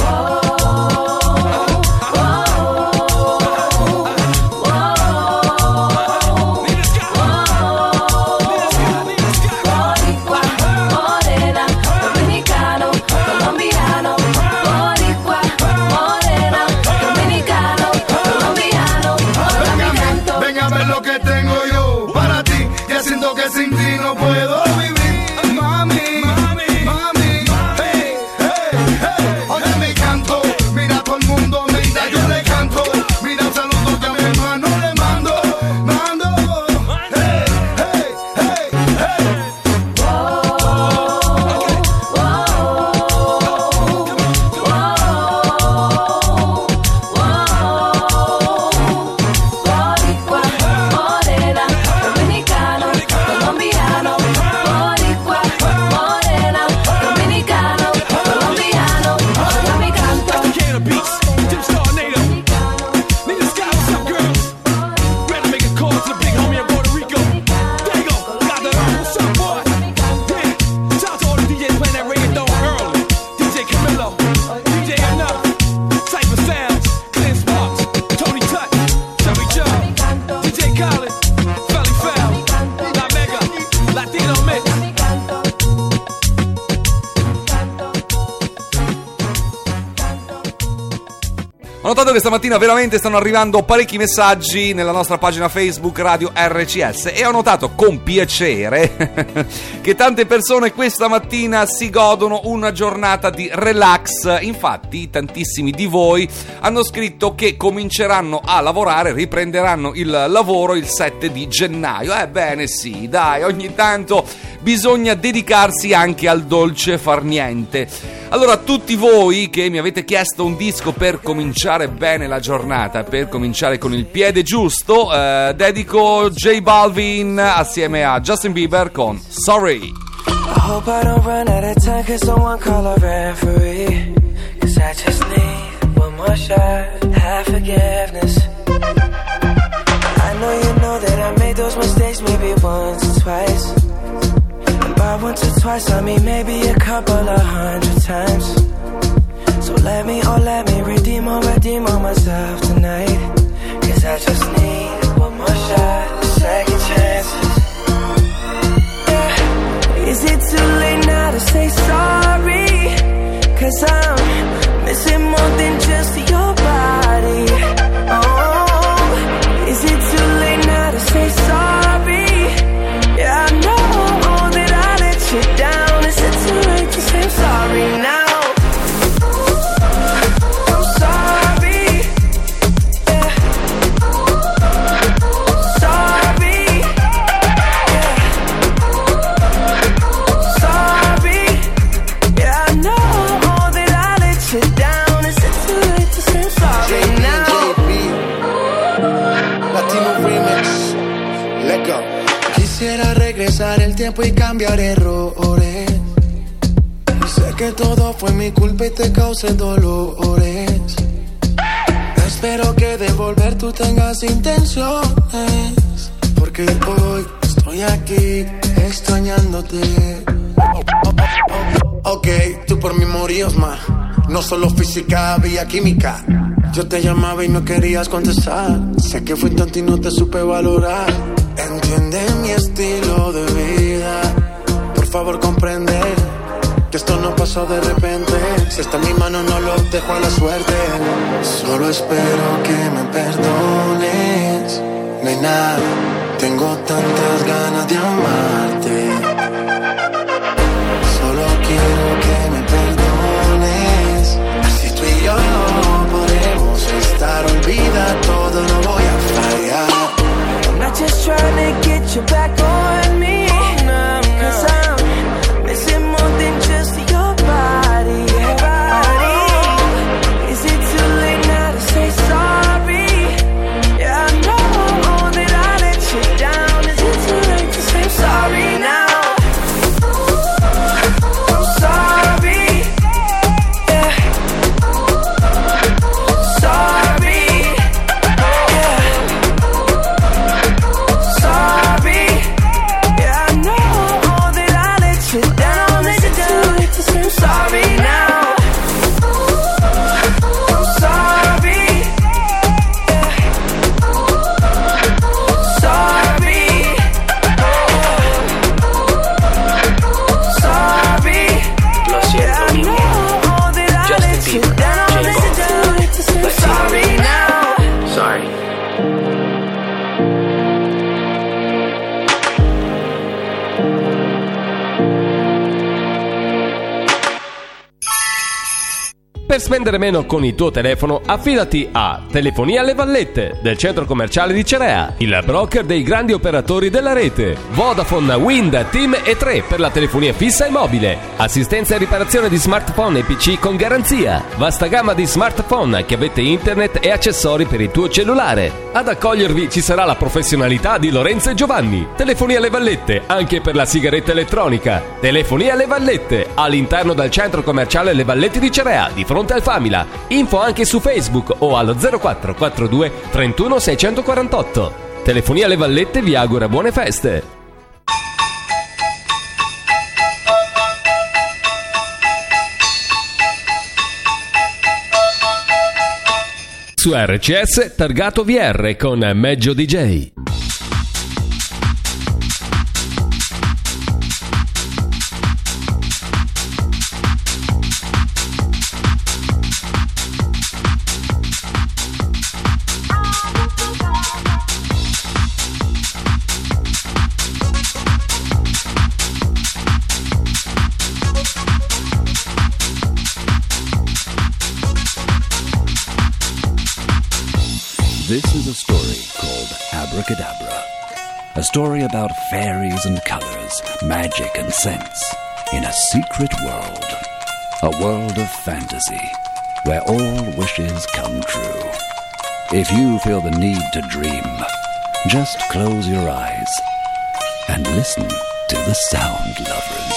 Ho notato che stamattina veramente stanno arrivando parecchi messaggi nella nostra pagina Facebook Radio R C S e ho notato con piacere che tante persone questa mattina si godono una giornata di relax. Infatti tantissimi di voi hanno scritto che cominceranno a lavorare, riprenderanno il lavoro il sette di gennaio. Ebbene sì, dai, ogni tanto bisogna dedicarsi anche al dolce far niente. Allora, tutti voi che mi avete chiesto un disco per cominciare bene la giornata, per cominciare con il piede giusto, eh, dedico J Balvin assieme a Justin Bieber con Sorry. I hope I don't run out of time, cause someone call a referee. Cause I just need one more shot, have forgiveness. I know you know that I made those mistakes maybe once or twice. By once or twice, I mean maybe a couple of hundred times. So let me, oh let me redeem or redeem on myself tonight. Cause I just need one more shot, second chances. Yeah. Is it too late now to say sorry? Cause I'm missing more than just your body. Oh, is it too late now to say sorry? Yeah, I know you down, is it too late to say I'm sorry now? I'm sorry, yeah. Sorry, yeah. Sorry, yeah, I know that I let you down, is it too late to say I'm sorry now? Latino Remix, let go. Quisiera regresar el tiempo y cambiar errores. Sé que todo fue mi culpa y te causé dolores. Espero que de volver tú tengas intenciones. Porque hoy estoy aquí extrañándote. Ok, tú por mí morías más. No solo física, había química. Yo te llamaba y no querías contestar. Sé que fui tonto y no te supe valorar. Entiende mi estilo de vida. Por favor comprende que esto no pasó de repente. Si está en mi mano no lo dejo a la suerte. Solo espero que me perdones, nena. Tengo tantas ganas de amarte. Solo quiero que me perdones. Si tú y yo no podemos estar, olvida todo, no voy a fallar. I'm not just trying to get Per spendere meno con il tuo telefono, affidati a Telefonia Le Vallette del centro commerciale di Cerea, il broker dei grandi operatori della rete. Vodafone, Wind, Team e tre per la telefonia fissa e mobile. Assistenza e riparazione di smartphone e P C con garanzia. Vasta gamma di smartphone, chiavette internet e accessori per il tuo cellulare. Ad accogliervi ci sarà la professionalità di Lorenzo e Giovanni. Telefonia Le Vallette anche per la sigaretta elettronica. Telefonia Le Vallette all'interno del centro commerciale Le Vallette di Cerea, di fronte al Famila. Info anche su Facebook o allo zero quattro quattro due trentuno seicentoquarantotto. Telefonia Le Vallette vi augura buone feste. Su R C S targato V R con Meggio D J. This is a story called Abracadabra. A story about fairies and colors, magic and scents, in a secret world. A world of fantasy, where all wishes come true. If you feel the need to dream, just close your eyes and listen to the Sound Lovers.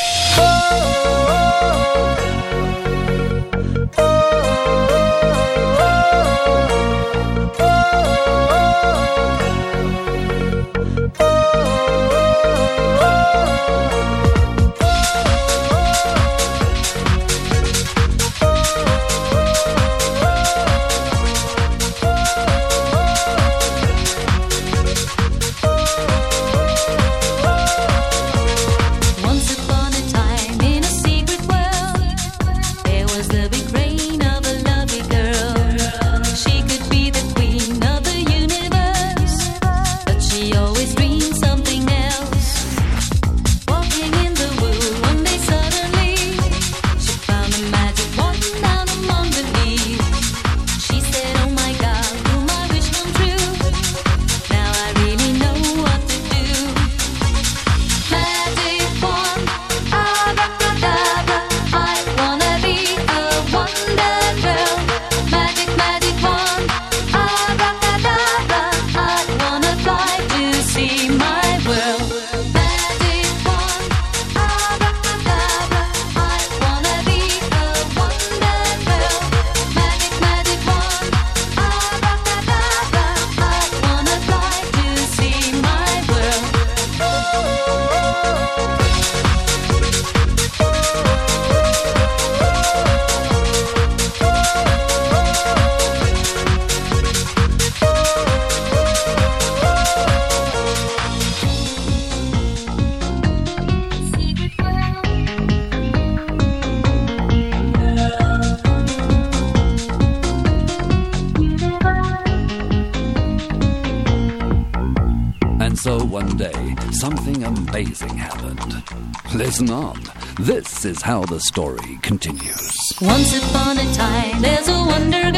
So one day, something amazing happened. Listen on. This is how the story continues. Once upon a time, there's a wonder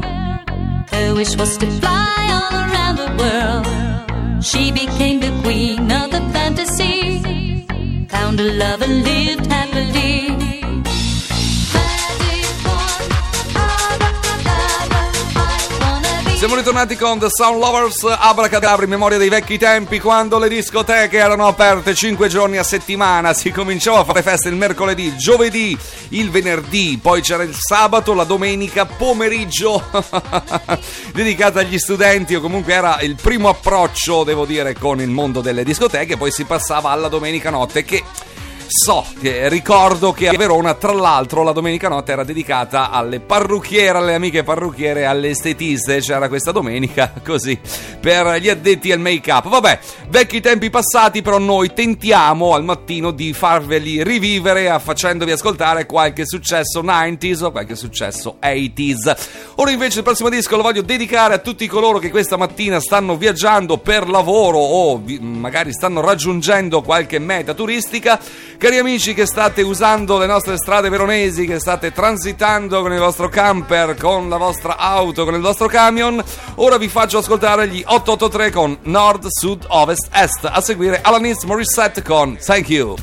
girl. Her wish was to fly all around the world. She became the queen of the fantasy. Found a love and lived happily. Siamo ritornati con The Sound Lovers, Abracadabra, in memoria dei vecchi tempi quando le discoteche erano aperte cinque giorni a settimana. Si cominciava a fare feste il mercoledì, il giovedì, il venerdì, poi c'era il sabato, la domenica pomeriggio dedicata agli studenti, o comunque era il primo approccio, devo dire, con il mondo delle discoteche. Poi si passava alla domenica notte, che so, che ricordo che a Verona, tra l'altro, la domenica notte era dedicata alle parrucchiere, alle amiche parrucchiere, alle estetiste. C'era questa domenica così per gli addetti al make-up. Vabbè, vecchi tempi passati, però noi tentiamo al mattino di farveli rivivere facendovi ascoltare qualche successo novanta o qualche successo ottanta. Ora invece il prossimo disco lo voglio dedicare a tutti coloro che questa mattina stanno viaggiando per lavoro o vi- magari stanno raggiungendo qualche meta turistica, Cari amici che state usando le nostre strade veronesi, che state transitando con il vostro camper, con la vostra auto, con il vostro camion, ora vi faccio ascoltare gli otto otto tre con Nord, Sud, Ovest, Est. A seguire Alanis Morissette con Thank You.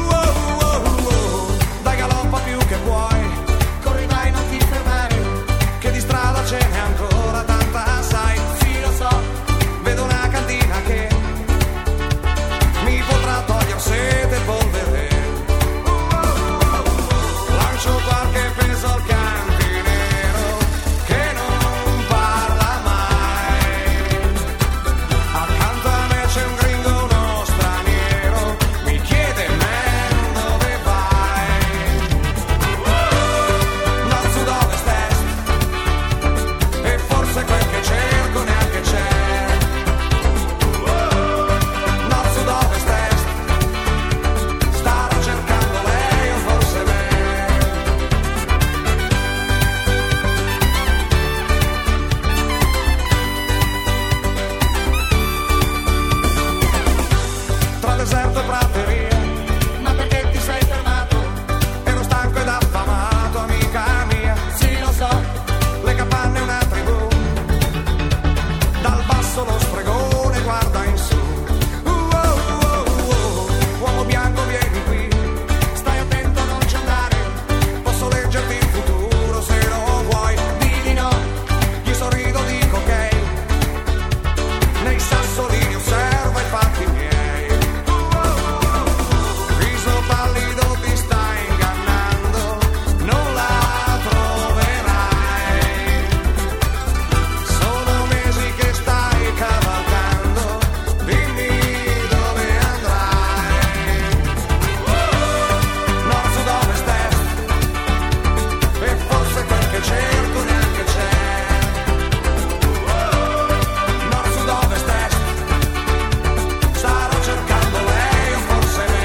Dai galoppa più che puoi, corri vai non ti fermare, che di strada ce n'è ancora tanta sai. Sì lo so, vedo una cantina che mi potrà togliere sete e polvere. Lancio qualche peso al cantinero che non parla mai. Accanto a me c'è un gringo, uno straniero, mi chiede man dove vai. Nord, sud, ovest, est, e forse quel che cerco neanche c'è. Nord, sud, ovest, est, starò cercando lei o forse me. Tra deserto e prateria, ma perché ti sei fermato? Ero stanco ed affamato, amica mia. Sì lo so, le capanne una tribù, dal basso lo stregone guarda in su. Uh, oh, oh, oh, uomo bianco vieni qui, stai attento non ci andare, posso leggerti il futuro se lo vuoi. Di di no, gli sorrido dico ok, nei sassolini osservo i fatti miei. Viso pallido ti sta ingannando, non la troverai. Sono mesi che stai cavalcando, dimmi dove andrai. Nord, sud, ovest, est, e forse quel che cerco neanche c'è. Nord, sud, ovest, est, starò cercando lei o forse me.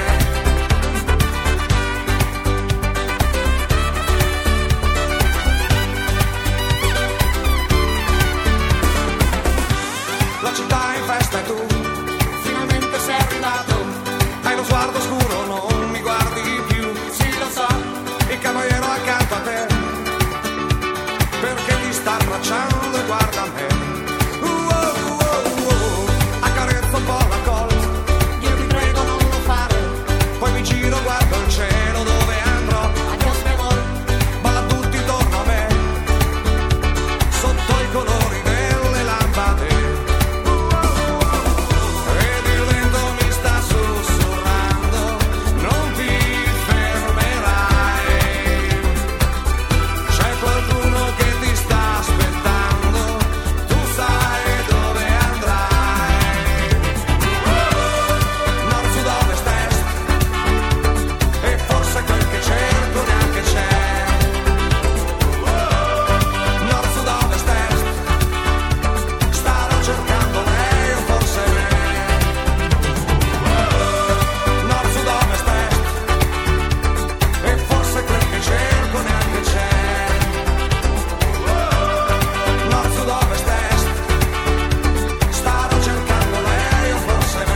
La città è in festa e tu finalmente sei arrivato. Hai lo sguardo scuro, non mi guardi più. Sì lo so, il cavaliere accanto a te, perché ti sta abbracciando e guarda me. Uh, oh, oh, oh, accarezzo un po' la colla, io ti prego non lo fare. Poi mi giro, guardo il cielo dove andrò. Adios mi amor, balla tutti intorno a me, sotto i colori delle lampade. Ed il vento mi sta sussurrando, non ti fermerai. C'è qualcuno che ti sta aspettando, tu sai dove andrai. Nord, sud, ovest, est, e forse quel che cerco neanche c'è. Nord, sud, ovest, est, starò cercando lei o forse me. Nord, sud, ovest, est, e forse quel che cerco neanche c'è. Nord, sud, ovest, est, starò cercando lei o forse me.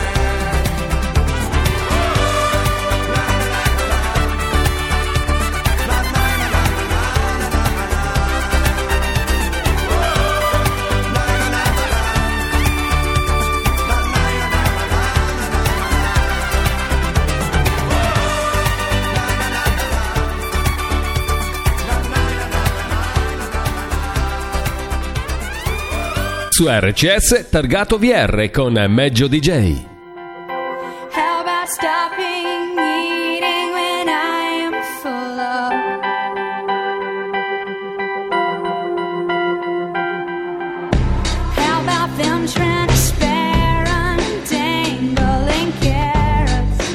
Su R C S targato V R con Meggio D J. How about stopping eating when I am full of? How about them transparent dangling carrots?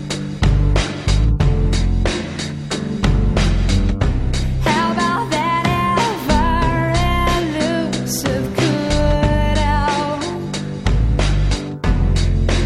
How about that ever elusive cutout?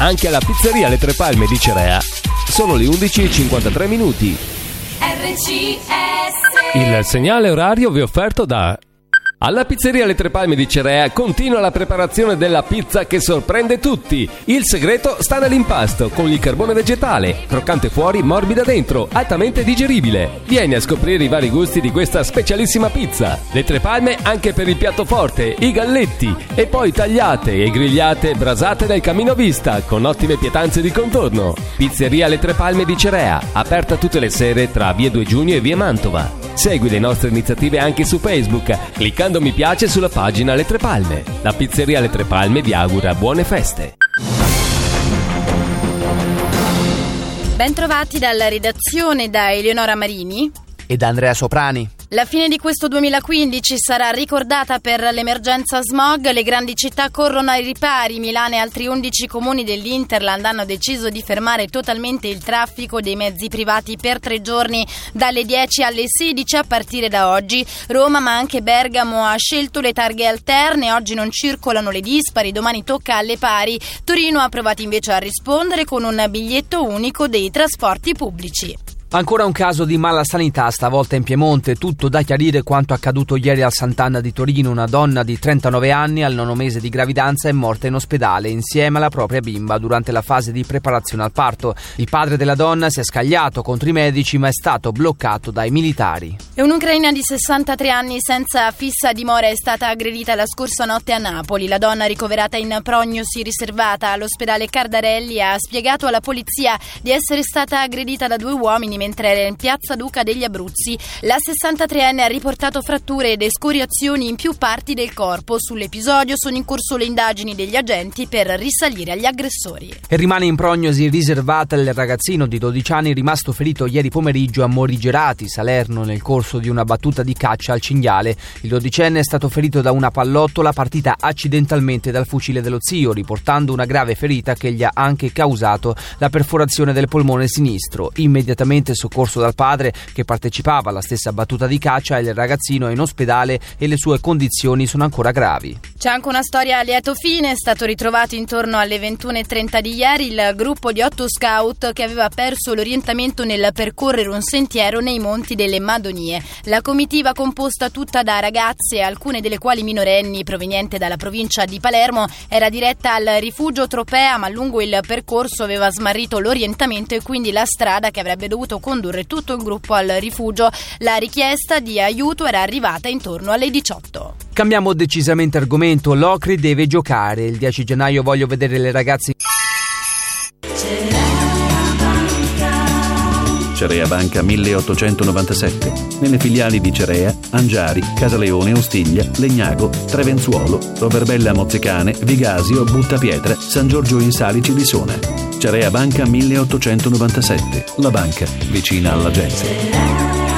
anche alla pizzeria Le Tre Palme di Cerea. Sono le undici e cinquantatré minuti. R C S. Il segnale orario vi è offerto da... Alla pizzeria Le Tre Palme di Cerea continua la preparazione della pizza che sorprende tutti. Il segreto sta nell'impasto, con il carbone vegetale, croccante fuori, morbida dentro, altamente digeribile. Vieni a scoprire i vari gusti di questa specialissima pizza. Le Tre Palme anche per il piatto forte, i galletti, e poi tagliate e grigliate e brasate dal camino a vista, con ottime pietanze di contorno. Pizzeria Le Tre Palme di Cerea, aperta tutte le sere tra via due Giugno e via Mantova. Segui le nostre iniziative anche su Facebook, cliccando mi piace sulla pagina Le Tre Palme. La pizzeria Le Tre Palme vi augura buone feste. Ben trovati dalla redazione da Eleonora Marini e da Andrea Soprani. La fine di questo duemilaquindici sarà ricordata per l'emergenza smog. Le grandi città corrono ai ripari. Milano e altri undici comuni dell'Interland hanno deciso di fermare totalmente il traffico dei mezzi privati per tre giorni, dalle dieci alle sedici a partire da oggi. Roma, ma anche Bergamo, ha scelto le targhe alterne. Oggi non circolano le dispari, domani tocca alle pari. Torino ha provato invece a rispondere con un biglietto unico dei trasporti pubblici. Ancora un caso di mala sanità, stavolta in Piemonte. Tutto da chiarire quanto accaduto ieri al Sant'Anna di Torino. Una donna di trentanove anni al nono mese di gravidanza è morta in ospedale insieme alla propria bimba durante la fase di preparazione al parto. Il padre della donna si è scagliato contro i medici ma è stato bloccato dai militari. E un'ucraina di sessantatré anni senza fissa dimora è stata aggredita la scorsa notte a Napoli. La donna, ricoverata in prognosi riservata all'ospedale Cardarelli, ha spiegato alla polizia di essere stata aggredita da due uomini mentre era in piazza Duca degli Abruzzi. La sessantatreenne ha riportato fratture ed escoriazioni in più parti del corpo. Sull'episodio sono in corso le indagini degli agenti per risalire agli aggressori. E rimane in prognosi riservata il ragazzino di dodici anni rimasto ferito ieri pomeriggio a Morigerati, Salerno, nel corso di una battuta di caccia al cinghiale. Il dodicenne è stato ferito da una pallottola partita accidentalmente dal fucile dello zio, riportando una grave ferita che gli ha anche causato la perforazione del polmone sinistro. Immediatamente soccorso dal padre, che partecipava alla stessa battuta di caccia, il ragazzino è in ospedale e le sue condizioni sono ancora gravi. C'è anche una storia a lieto fine. È stato ritrovato intorno alle ventuno e trenta di ieri il gruppo di otto scout che aveva perso l'orientamento nel percorrere un sentiero nei monti delle Madonie. La comitiva, composta tutta da ragazze, alcune delle quali minorenni, proveniente dalla provincia di Palermo, era diretta al rifugio Tropea, ma lungo il percorso aveva smarrito l'orientamento e quindi la strada che avrebbe dovuto condurre tutto il gruppo al rifugio. La richiesta di aiuto era arrivata intorno alle diciotto. Cambiamo decisamente argomento. L'Ocri deve giocare. Il dieci gennaio voglio vedere le ragazze. Cerea Banca milleottocentonovantasette. Nelle filiali di Cerea, Angiari, Casaleone, Ostiglia, Legnago, Trevenzuolo, Roverbella Mozzecane, Vigasio, Buttapietra, San Giorgio in Salici di Sona. Cerea Banca milleottocentonovantasette. La banca vicina alla gente.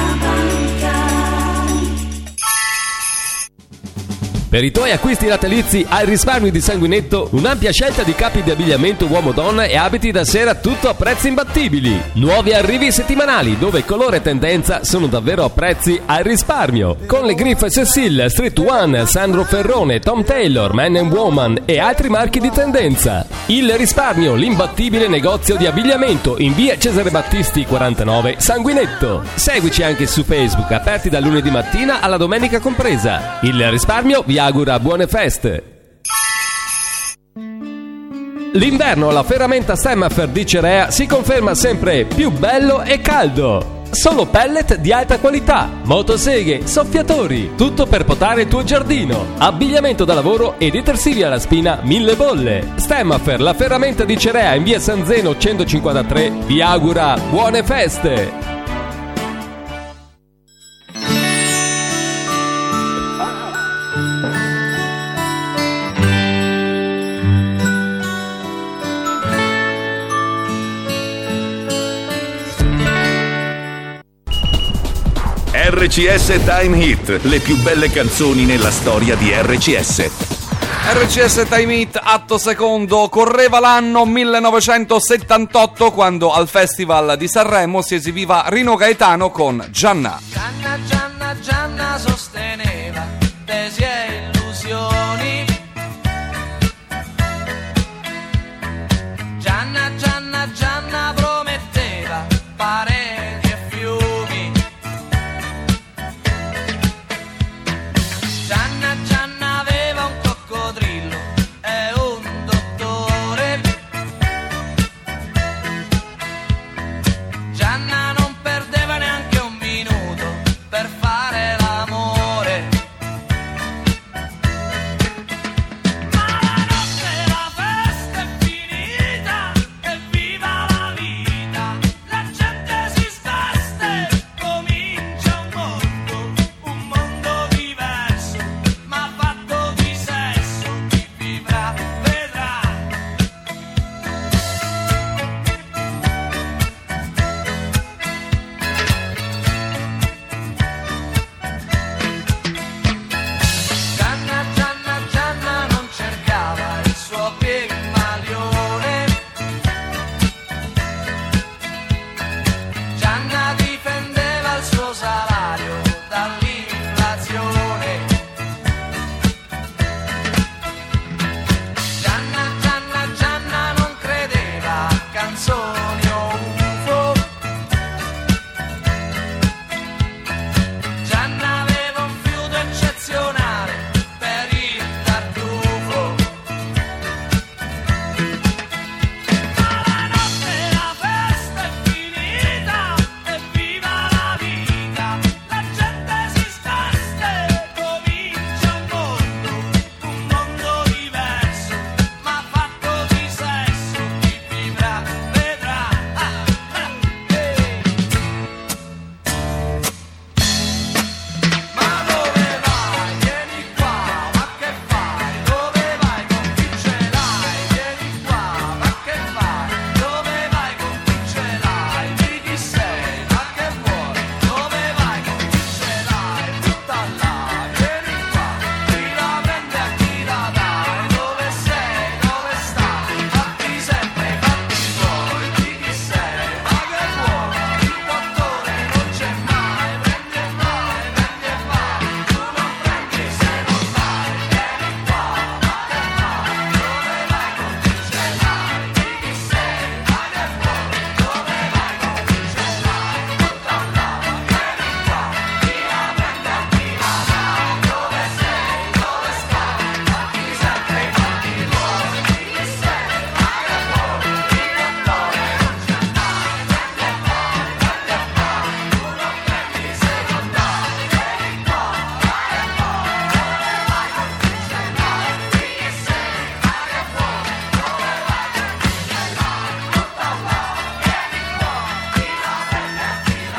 Per i tuoi acquisti natalizi hai risparmi di Sanguinetto un'ampia scelta di capi di abbigliamento uomo-donna e abiti da sera, tutto a prezzi imbattibili. Nuovi arrivi settimanali dove colore e tendenza sono davvero a prezzi al risparmio. Con le griffe Cecil, Street One, Sandro Ferrone, Tom Taylor, Man and Woman e altri marchi di tendenza. Il risparmio, l'imbattibile negozio di abbigliamento in via Cesare Battisti quarantanove, Sanguinetto. Seguici anche su Facebook, aperti dal lunedì mattina alla domenica compresa. Il risparmio vi augura buone feste. L'inverno alla ferramenta Semafer di Cerea si conferma sempre più bello e caldo. Solo pellet di alta qualità, motoseghe, soffiatori, tutto per potare il tuo giardino, abbigliamento da lavoro e detersivi alla spina mille bolle. Semafer, la ferramenta di Cerea in via San Zeno centocinquantatré vi augura buone feste. R C S Time Hit, le più belle canzoni nella storia di R C S. R C S Time Hit, atto secondo. Correva l'anno millenovecentosettantotto quando al Festival di Sanremo si esibiva Rino Gaetano con Gianna. Gianna, Gianna, Gianna sosteneva tesi e illusioni.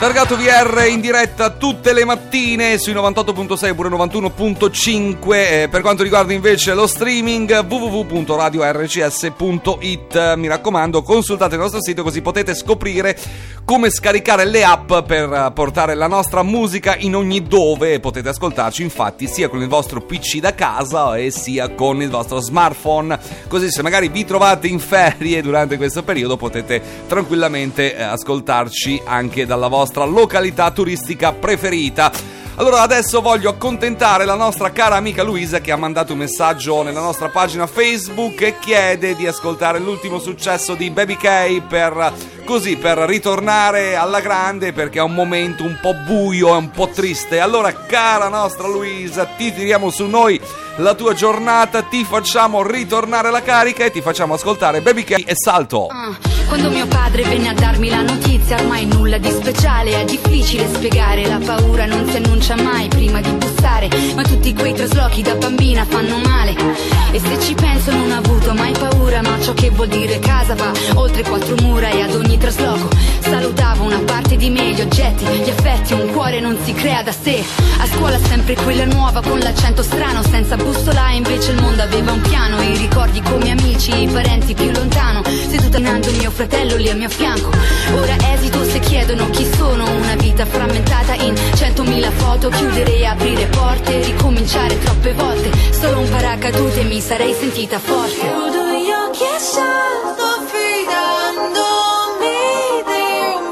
Targato V R in diretta tutte le mattine sui novantotto virgola sei oppure novantuno virgola cinque. Eh, per quanto riguarda invece lo streaming, w w w punto radio r c s punto i t. Mi raccomando, consultate il nostro sito così potete scoprire come scaricare le app per portare la nostra musica in ogni dove. Potete ascoltarci infatti sia con il vostro P C da casa e sia con il vostro smartphone. Così se magari vi trovate in ferie durante questo periodo potete tranquillamente eh, ascoltarci anche dalla vostra località turistica preferita. Allora adesso voglio accontentare la nostra cara amica Luisa, che ha mandato un messaggio nella nostra pagina Facebook e chiede di ascoltare l'ultimo successo di Baby K per così per ritornare alla grande, perché è un momento un po' buio e un po' triste. Allora cara nostra Luisa, ti tiriamo su noi la tua giornata, ti facciamo ritornare la carica e ti facciamo ascoltare Baby K e Salto. Ah, quando mio padre venne a darmi la notizia, ormai nulla di speciale, è difficile spiegare, la paura non si annuncia mai prima di bussare, ma tutti quei traslochi da bambina fanno male, e se ci penso non ho avuto mai paura, ma ciò che vuol dire casa va oltre quattro mura, e ad ogni trasloco salutavo una parte di me, gli oggetti, gli affetti, un cuore non si crea da sé, a scuola sempre quella nuova con l'accento strano, senza bussola, e invece il mondo aveva un piano, i ricordi come amici, i parenti più lontano, seduta nando mio fratello lì a mio fianco, ora esito se chiedono chi sono, una vita frammentata in centomila foto, chiudere e aprire porte, ricominciare troppe volte, solo un paracadute mi sarei sentita forte. Chiudo gli occhi e salto fidandomi di un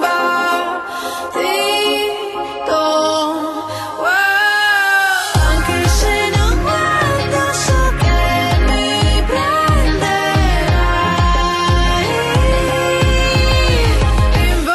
battito, wow. Anche se non guardo so che mi prenderai in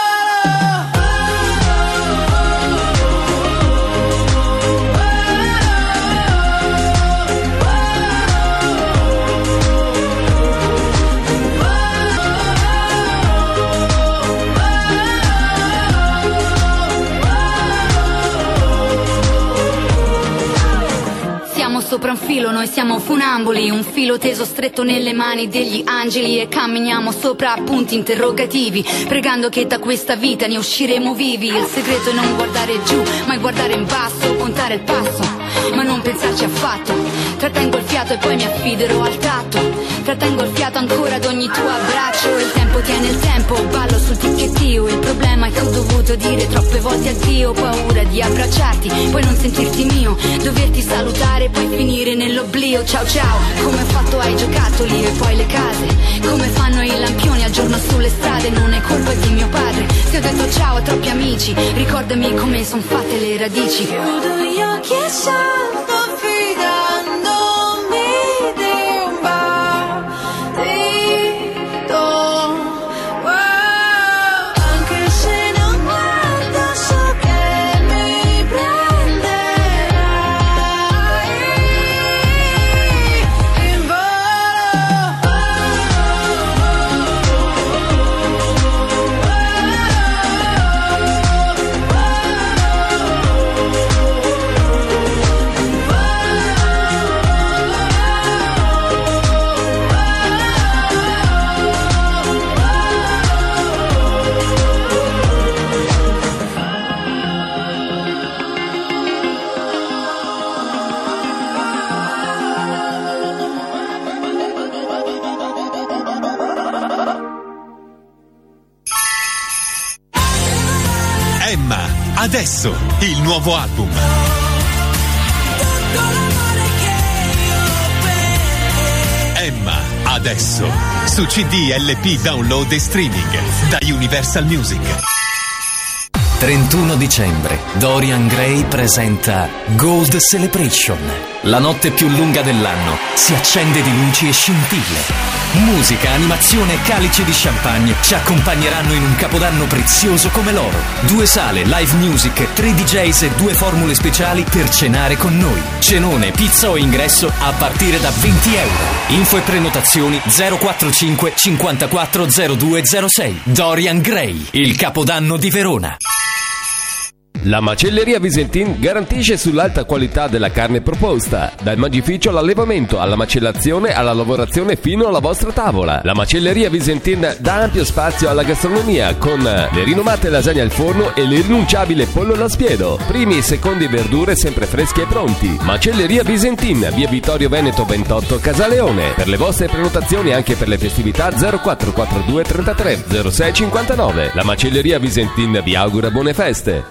sopra un filo, noi siamo funamboli, un filo teso stretto nelle mani degli angeli, e camminiamo sopra punti interrogativi, pregando che da questa vita ne usciremo vivi. Il segreto è non guardare giù, ma guardare in basso, contare il passo, ma non pensarci affatto. Trattengo il fiato e poi mi affiderò al tatto, trattengo il fiato ancora ad ogni tuo abbraccio, il tempo tiene il tempo, ballo sul ticchettio, il problema è che ho dovuto dire troppe volte addio, paura di abbracciarti, poi non sentirti mio, doverti salutare, poi finire nell'oblio. Ciao ciao, come ho fatto ai giocattoli e poi le case, come fanno i lampioni al giorno sulle strade, non è colpa di mio padre, se ho detto ciao a troppi amici, ricordami come son fatte le radici. Chiudo gli occhi e salto fidandomi di un battito, wow. Anche se non guardo so che mi prenderai in Emma, adesso, il nuovo album. Emma, adesso, su C D, L P, download e streaming, da Universal Music. trentuno dicembre, Dorian Gray presenta Gold Celebration. La notte più lunga dell'anno si accende di luci e scintille. Musica, animazione e calici di champagne ci accompagneranno in un capodanno prezioso come l'oro. Due sale, live music, tre D Js e due formule speciali per cenare con noi. Cenone, pizza o ingresso a partire da venti euro. Info e prenotazioni zero quarantacinque cinquantaquattro zero due zero sei. Dorian Gray, il capodanno di Verona. La macelleria Visentin garantisce sull'alta qualità della carne proposta, dal mangificio all'allevamento, alla macellazione, alla lavorazione fino alla vostra tavola. La macelleria Visentin dà ampio spazio alla gastronomia con le rinomate lasagne al forno e l'irrinunciabile pollo alla spiedo. Primi e secondi verdure sempre freschi e pronti. Macelleria Visentin, via Vittorio Veneto ventotto, Casaleone. Per le vostre prenotazioni anche per le festività zero quattro quattro due trentatré zero sei cinquantanove. La macelleria Visentin vi augura buone feste.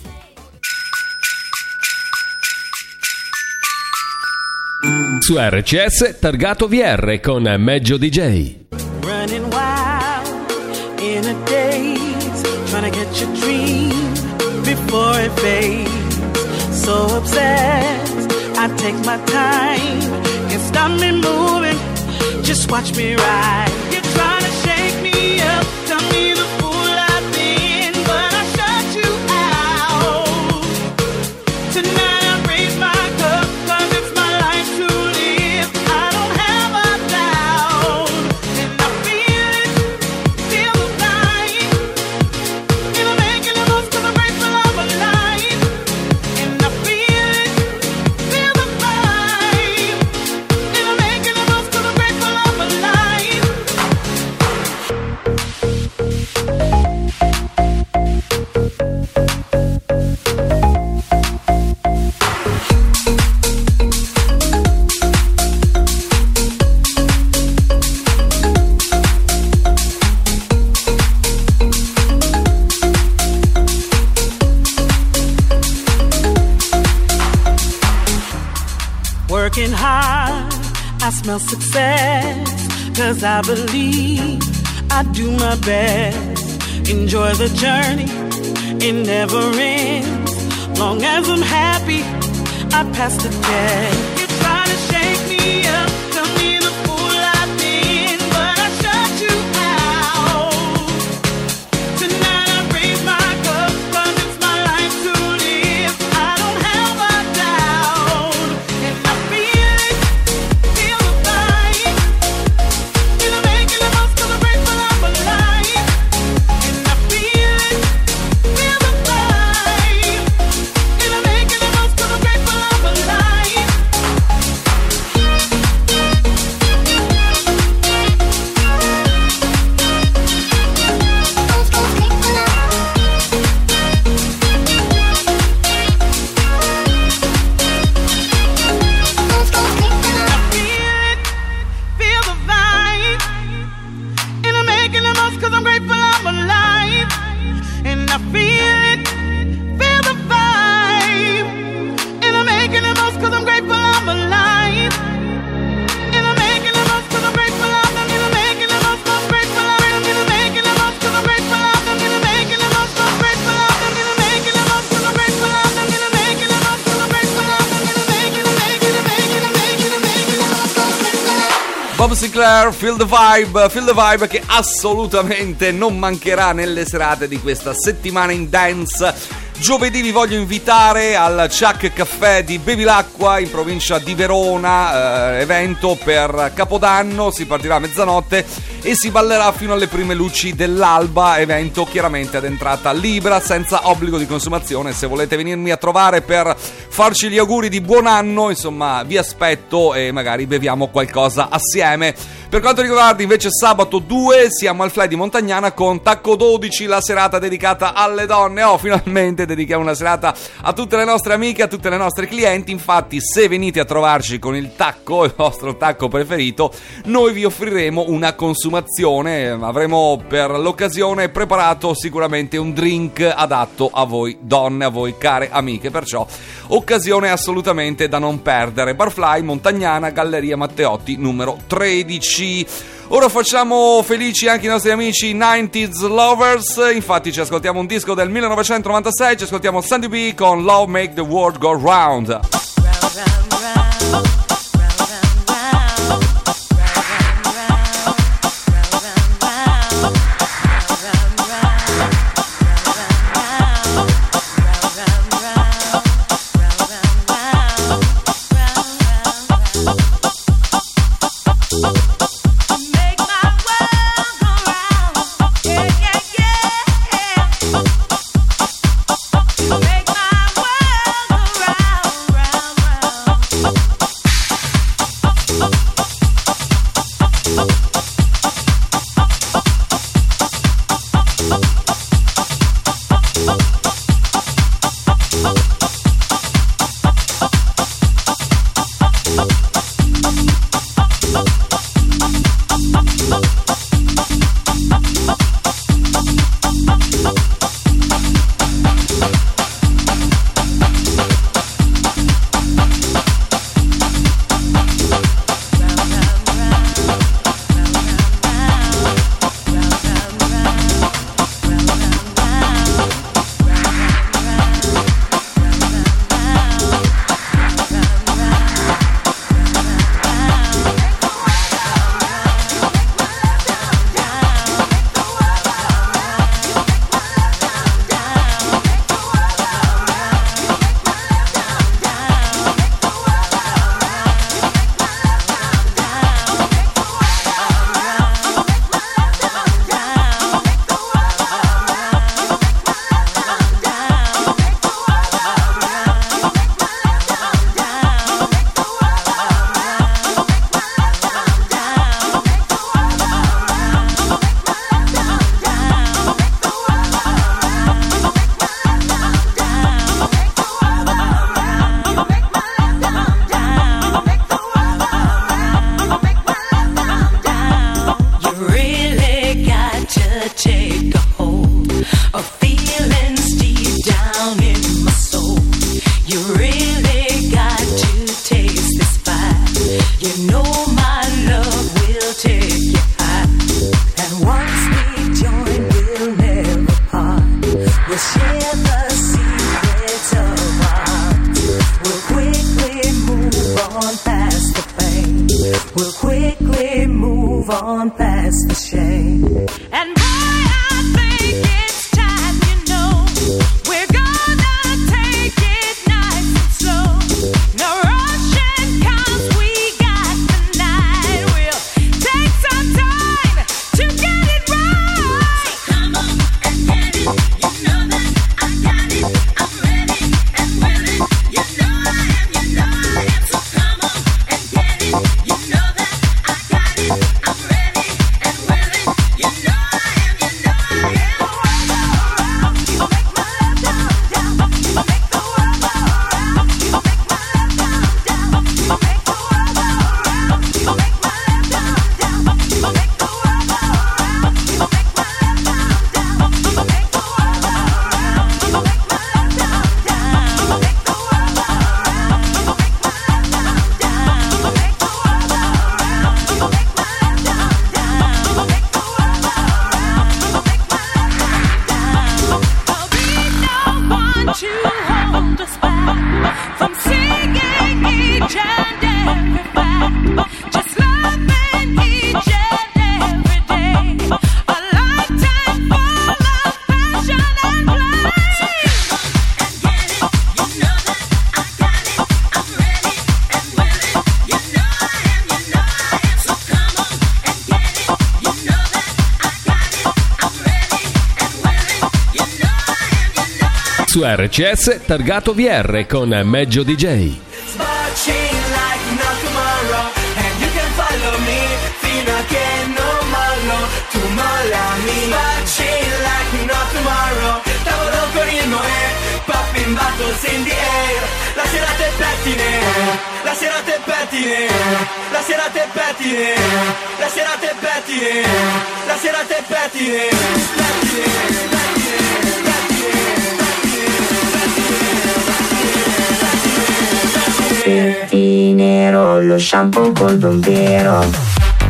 Su R C S Targato V R con Meggio D J. Running wild in a daze, trying to get your dream before it fades. So obsessed, I take my time, can't stop me moving, just watch me ride. You're trying to shake me up, tell me the fool I've been, but I shut you out. Tonight I raise my cup, cause it's my life to live, I don't have a doubt. And I feel it, feel the vibe, and I'm making the most cause I'm grateful I'm alive. And I feel it, feel the vibe, and I'm making the most cause I'm grateful I'm alive. Working hard, I smell success, cause I believe I do my best. Enjoy the journey, it never ends. Long as I'm happy, I pass the test. You try to shake me up, tell me the fool I've been, but I shut you out. Tonight I raise my cup, cause it's my life to live, I don't have a doubt. And I feel it, feel the vibe, and I'm making the most cause I'm grateful I'm alive. And I feel it, feel the vibe, and I'm making the most cause I'm grateful I'm alive. Feel the vibe, and I'm making the most cause I'm grateful I'm alive. And I feel it, feel the vibe, and I'm making the most cause I'm grateful I'm alive. And I'm making the most cause I'm grateful I'm I'm making the most cause I'm grateful I'm I'm making the most cause I'm grateful I'm I'm making the most cause I'm grateful I'm I'm making the most cause I'm grateful I'm I'm making the most cause I'm grateful I'm I'm making the making the making the making the making the most cause I'm grateful I'm. Bob Sinclair, Feel the Vibe, Feel the Vibe che assolutamente non mancherà nelle serate di questa settimana in dance. Giovedì vi voglio invitare al Chuck Caffè di Bevilacqua in provincia di Verona, eh, evento per Capodanno, si partirà a mezzanotte e si ballerà fino alle prime luci dell'alba, evento chiaramente ad entrata libera, senza obbligo di consumazione. Se volete venirmi a trovare per farci gli auguri di buon anno, insomma vi aspetto e magari beviamo qualcosa assieme. Per quanto riguarda invece sabato due, siamo al Fly di Montagnana con Tacco dodici, la serata dedicata alle donne. Oh, finalmente dedichiamo una serata a tutte le nostre amiche, a tutte le nostre clienti. Infatti, se venite a trovarci con il tacco, il vostro tacco preferito, noi vi offriremo una consumazione. Avremo per l'occasione preparato sicuramente un drink adatto a voi donne, a voi care amiche, perciò occasione assolutamente da non perdere. Barfly Montagnana, Galleria Matteotti numero tredici. Ora facciamo felici anche i nostri amici nineties Lovers. Infatti ci ascoltiamo un disco del millenovecentonovantasei, ci ascoltiamo Sandy B con Love Make the World Go Round. Round, round, round. Make And boy, I think it's time, you know, we're gonna take it nice and slow. No rushing, 'cause we got the night. We'll take some time to get it right. So come on and get it. You know that I got it. I'm ready and willing. You know I am, you know I am. So come on and get it. You know that I got it. I'm ready and willing. You know I am, you know I am. I'll make my love down, down. I'll make the world go round. I'll make my love down, down. I'll make the world go round. I'll make my love down, down. I'll make the world go round. I'll make my love down, down. I'll make the world go round. I'll make my love down, down. I'll make the world go round. I'll make my love down, down. I'll make the world go round. I'll make my love down, down. I'll make the world go round. I'll make my love down, down. There'll be no one to hold us back from singing each and every fact. Just loving each and every day. A lifetime full of passion and play. And get it, you know that I got it. I'm ready and willing. You know I am, you know I am. So come on and get it. You know that I got it. I'm ready and willing. You know I am, you know I am. Su R C S targato V R con Meggio D J. Sparging like no tomorrow. And you can follow me fino a che non mollo. Tu mollami. Sparging like no tomorrow. Lavoro con il Moe, popping bottles in the air. La serata è pettine, la serata è pettine, la serata è pettine, la serata è pettine, la serata è pettine, pettine, pettine, pettine, pettine. Nero, lo shampoo col dompiero.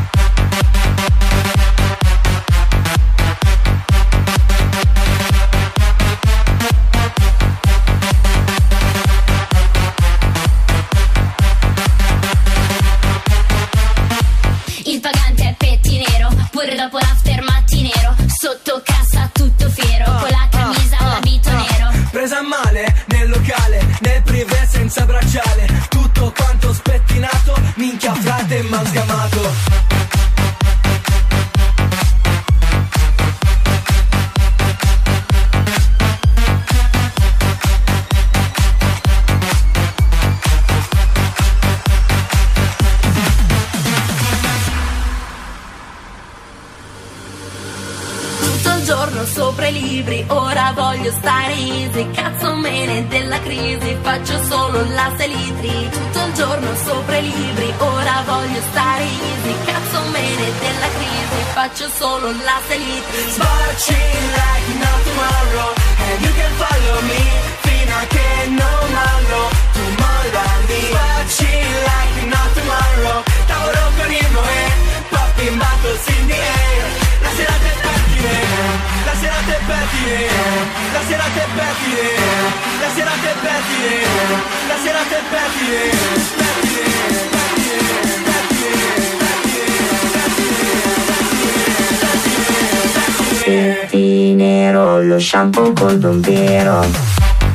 Il pagante è pettinero, pure dopo l'after mattinero. Sotto cassa tutto fiero, con la camisa l'abito nero. Presa a male nel locale, nel privé senza bracciale. Tutto quanto spettinato, minchia frate m'ha sgamato. Sopra i libri, ora voglio stare easy. Cazzo me ne della crisi, faccio solo la selitri. Tutto il giorno sopra i libri, ora voglio stare easy. Cazzo me ne della crisi, faccio solo la selitri. Sparging like no tomorrow. And you can follow me fino a che non mollo. Tu mollami. Sparging like no tomorrow. Lavoro con il Moe, popping bottles in the air. La serata è pettine, la serata è pettine, la serata è pettine, la serata è pettine, la serata è pettine, pettine, pettine, pettine, pettine, pettine, Nero, lo shampoo col dompiero.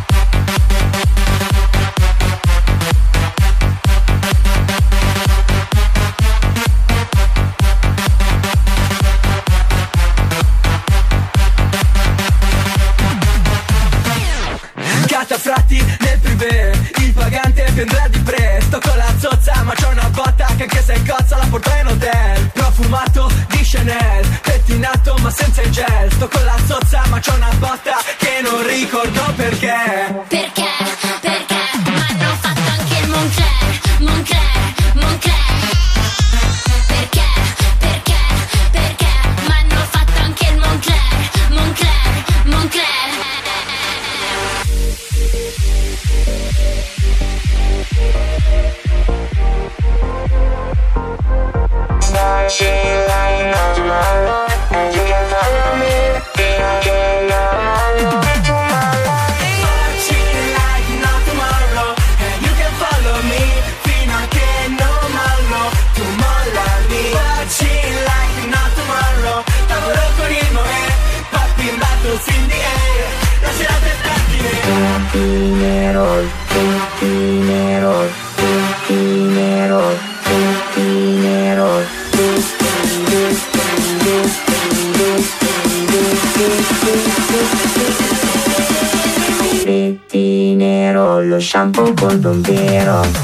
Catafratti nel privé, il pagante vendrà di presto con la zozza, ma c'è una botta che anche se cozza la porta in hotel. Profumato di Chanel, pettinato ma senza il gel. Sto con la zozza ma c'è una botta che non ricordo perché. Perché? Perché? Ma hanno fatto anche il Moncler, Moncler, Moncler. Perché? Perché? Perché? Ma hanno fatto anche il Moncler, Moncler, Moncler. Sparging like no tomorrow. And you can follow me fino a che non mollo. Tu mollami. in the air, la serata è pettine. Pettine roll, pettine roll, pettine roll, pettine roll. Pettine roll, lo shampoo col bombiero.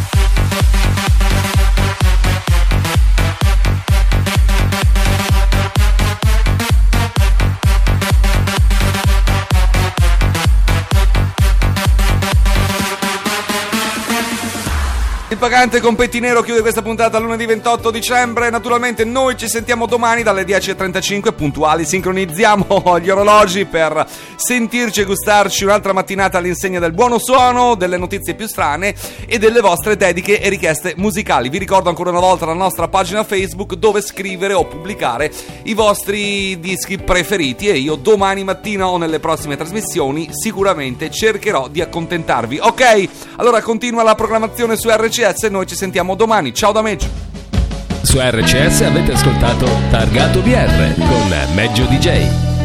Il pagante con Pettinero chiude questa puntata lunedì ventotto dicembre. Naturalmente noi ci sentiamo domani dalle dieci e trentacinque puntuali. Sincronizziamo gli orologi per sentirci e gustarci un'altra mattinata all'insegna del buono suono, delle notizie più strane e delle vostre dediche e richieste musicali. Vi ricordo ancora una volta la nostra pagina Facebook dove scrivere o pubblicare i vostri dischi preferiti, e io domani mattina o nelle prossime trasmissioni sicuramente cercherò di accontentarvi. Ok? Allora continua la programmazione su R C S, noi ci sentiamo domani. Ciao da Meggio. Su R C S avete ascoltato Targato B R con Meggio D J.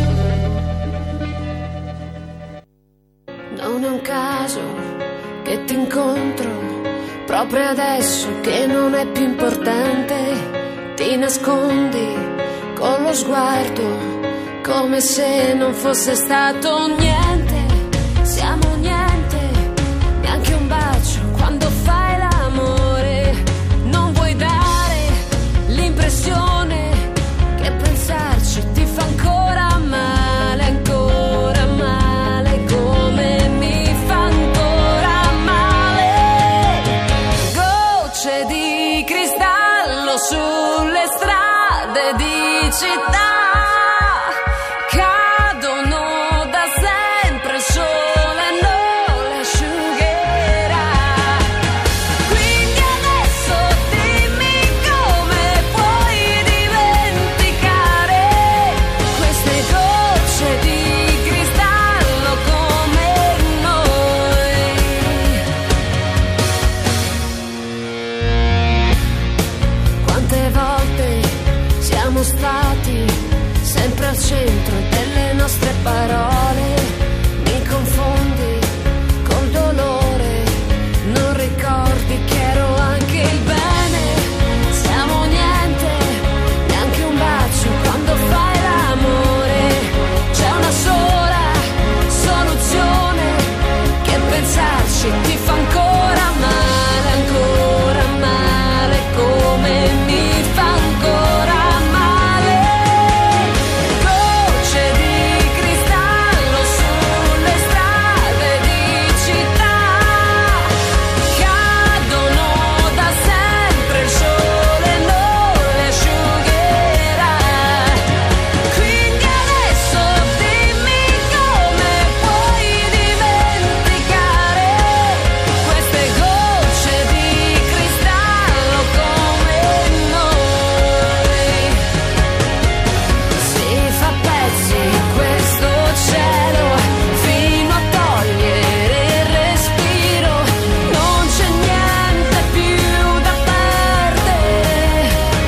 Non è un caso che ti incontro proprio adesso che non è più importante. Ti nascondi con lo sguardo come se non fosse stato niente. Siamo niente, neanche un bacio quando fai l'amore. Non vuoi dare l'impressione che pensarci ti fa ancora male, ancora male, come mi fa ancora male. Gocce di cristallo sulle strade di città cadono da sempre, il sole non le asciugherà. Quindi adesso dimmi come puoi dimenticare queste gocce di cristallo come noi. Quante volte siamo stati sempre al centro delle nostre parole. Mi confondi col dolore, non ricordi che ero anche il bene. Siamo niente, neanche un bacio quando fai l'amore. C'è una sola soluzione, che pensarci ti fa ancora male, ancora male, come mi fa ancora male. Gocce di cristallo sulle strade di città cadono da sempre, il sole non le asciugherà. Quindi adesso dimmi come puoi dimenticare queste gocce di cristallo come noi. Si fa pezzi questo cielo fino a togliere il respiro. Non c'è niente più da perdere.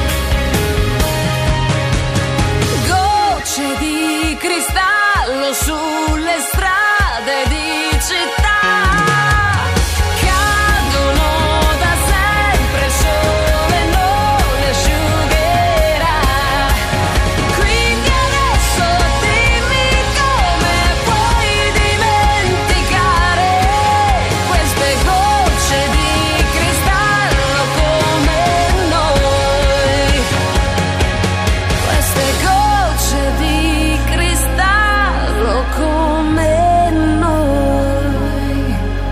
Gocce di cristallo sulle strade di città cadono da sempre, il sole non le asciugherà. Quindi adesso dimmi come puoi dimenticare queste gocce di cristallo come noi. Queste gocce di cristallo come noi.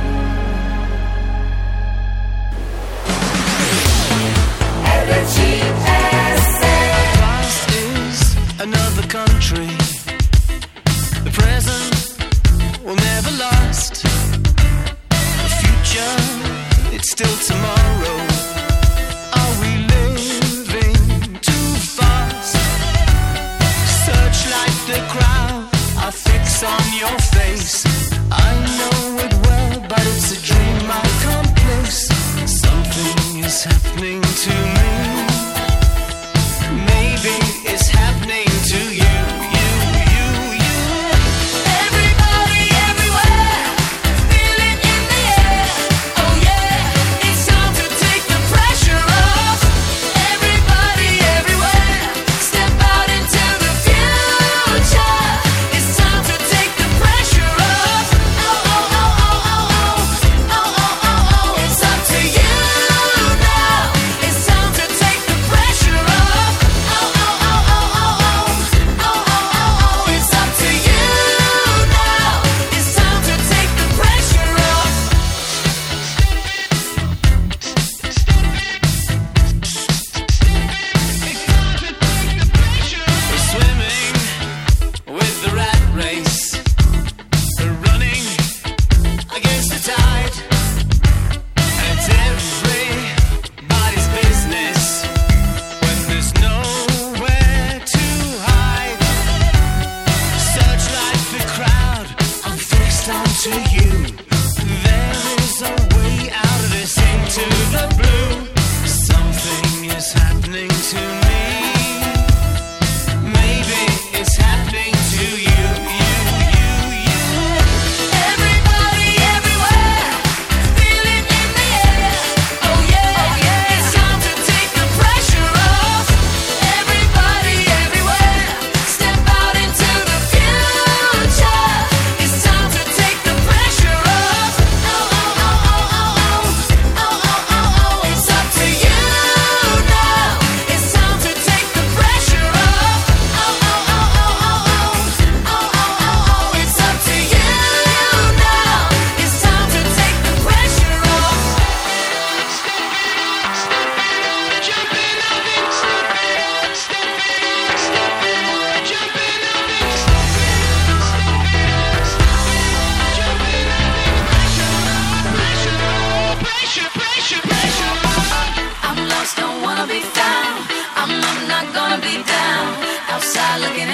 R C S. Past is another country. The present will never last. The future, it's still tomorrow. Are we living too fast? Searchlight the crowd, I fix on your face. I know it well, but it's a dream I can't place. Something is happening to me. Maybe it's happening to you, you, you, you.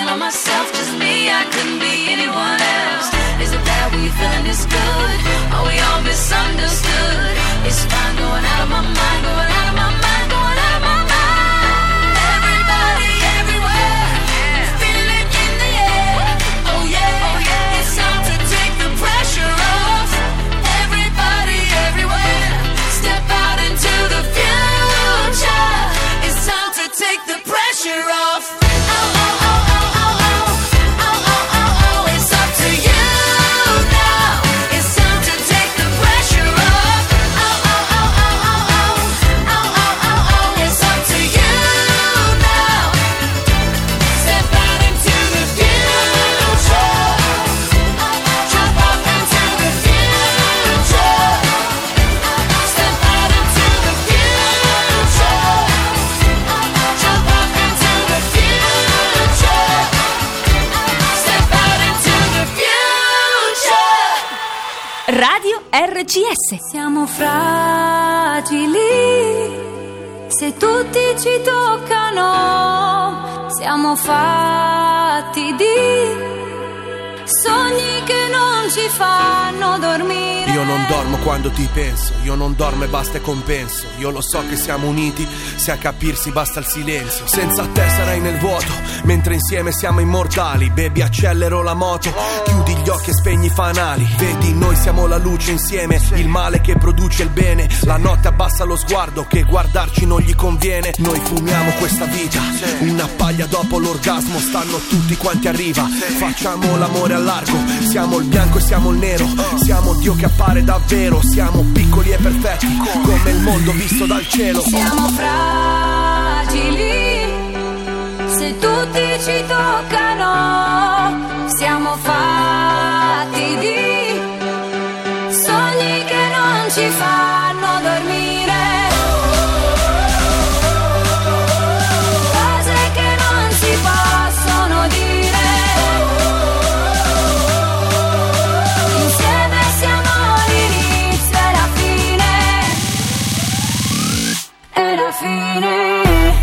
of myself, just me, I couldn't be anyone else. Is it that we feeling this good? Are we all misunderstood? It's fine going out of my mind, going out of my mind, going out of my mind. Everybody, everywhere, feel it in the air. Oh yeah, oh yeah, it's time to take the pressure off. Everybody, everywhere, step out into the future. It's time to take the pressure off. Oh, oh, oh, oh, oh, oh. Oh, oh, oh, oh, it's up to you now. It's time to take the pressure off. Oh, oh, oh, oh, oh, oh. Oh, oh, oh, oh, it's up to you now. Step out into the future. Jump off into the future. Step out into the future. Jump off into the future. Step out into the future. Radio R C S. Siamo fragili, se tutti ci toccano, siamo fatti di sogni che non ci fanno dormire. Io non dormo quando ti penso, io non dormo e basta e compenso. Io lo so che siamo uniti, se a capirsi basta il silenzio. Senza te sarai nel vuoto, mentre insieme siamo immortali. Baby, accelero la moto, chiudi gli occhi e spegni i fanali. Vedi, noi siamo la luce insieme, il male che produce il bene. La notte abbassa lo sguardo, che guardarci non gli conviene. Noi fumiamo questa vita, una paglia dopo l'orgasmo. Stanno tutti quanti a riva, facciamo l'amore al largo. Siamo il bianco e siamo il nero, siamo Dio che appare davvero. Siamo piccoli e perfetti, come il mondo visto dal cielo. Siamo fragili, se tutti ci toccano, siamo fatti di sogni che non ci fanno dormire. Cose che non si possono dire. Insieme siamo l'inizio e la fine. E la fine.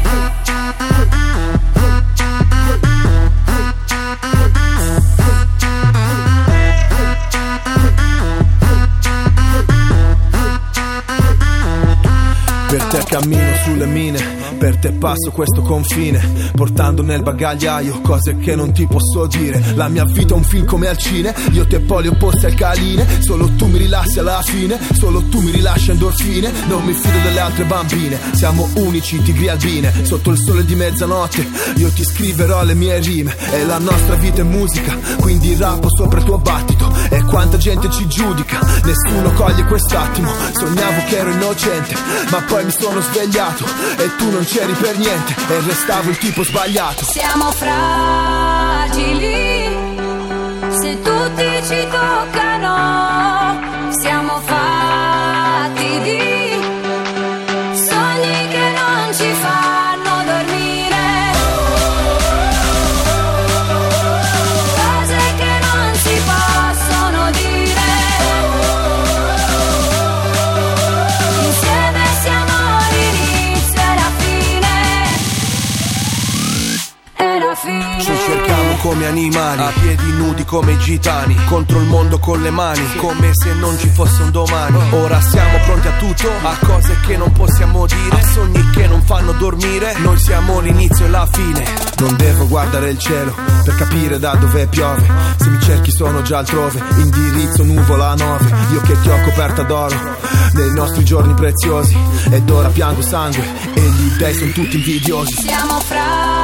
Per te cammino sulle mine, per te passo questo confine, portando nel bagagliaio cose che non ti posso dire. La mia vita è un film come al cine, io te poli opposti alcaline. Solo tu mi rilassi alla fine, solo tu mi rilasci endorfine. Non mi fido delle altre bambine, siamo unici tigri albine. Sotto il sole di mezzanotte io ti scriverò le mie rime. E la nostra vita è musica, quindi rappo sopra il tuo battito. E quanta gente ci giudica, nessuno coglie quest'attimo. Sognavo che ero innocente, ma poi mi sono svegliato e tu non c'eri per niente e restavo il tipo sbagliato. Siamo fragili, se tutti ci toccano, siamo fatti di sogni che non ci fanno dormire. Cose che non si possono dire. Insieme siamo l'inizio e la fine. E la fine. Ci cerchiamo come animali, a piedi nudi come i gitani, contro il mondo con le mani, come se non ci fosse un domani. Ora siamo pronti a tutto, a cose che non possiamo dire, a sogni che non fanno dormire. Noi siamo l'inizio e la fine. Non devo guardare il cielo per capire da dove piove. Se mi cerchi sono già altrove, indirizzo nuvola nove. Io che ti ho coperta d'oro nei nostri giorni preziosi, ed ora piango sangue e gli dei sono tutti invidiosi. Siamo fra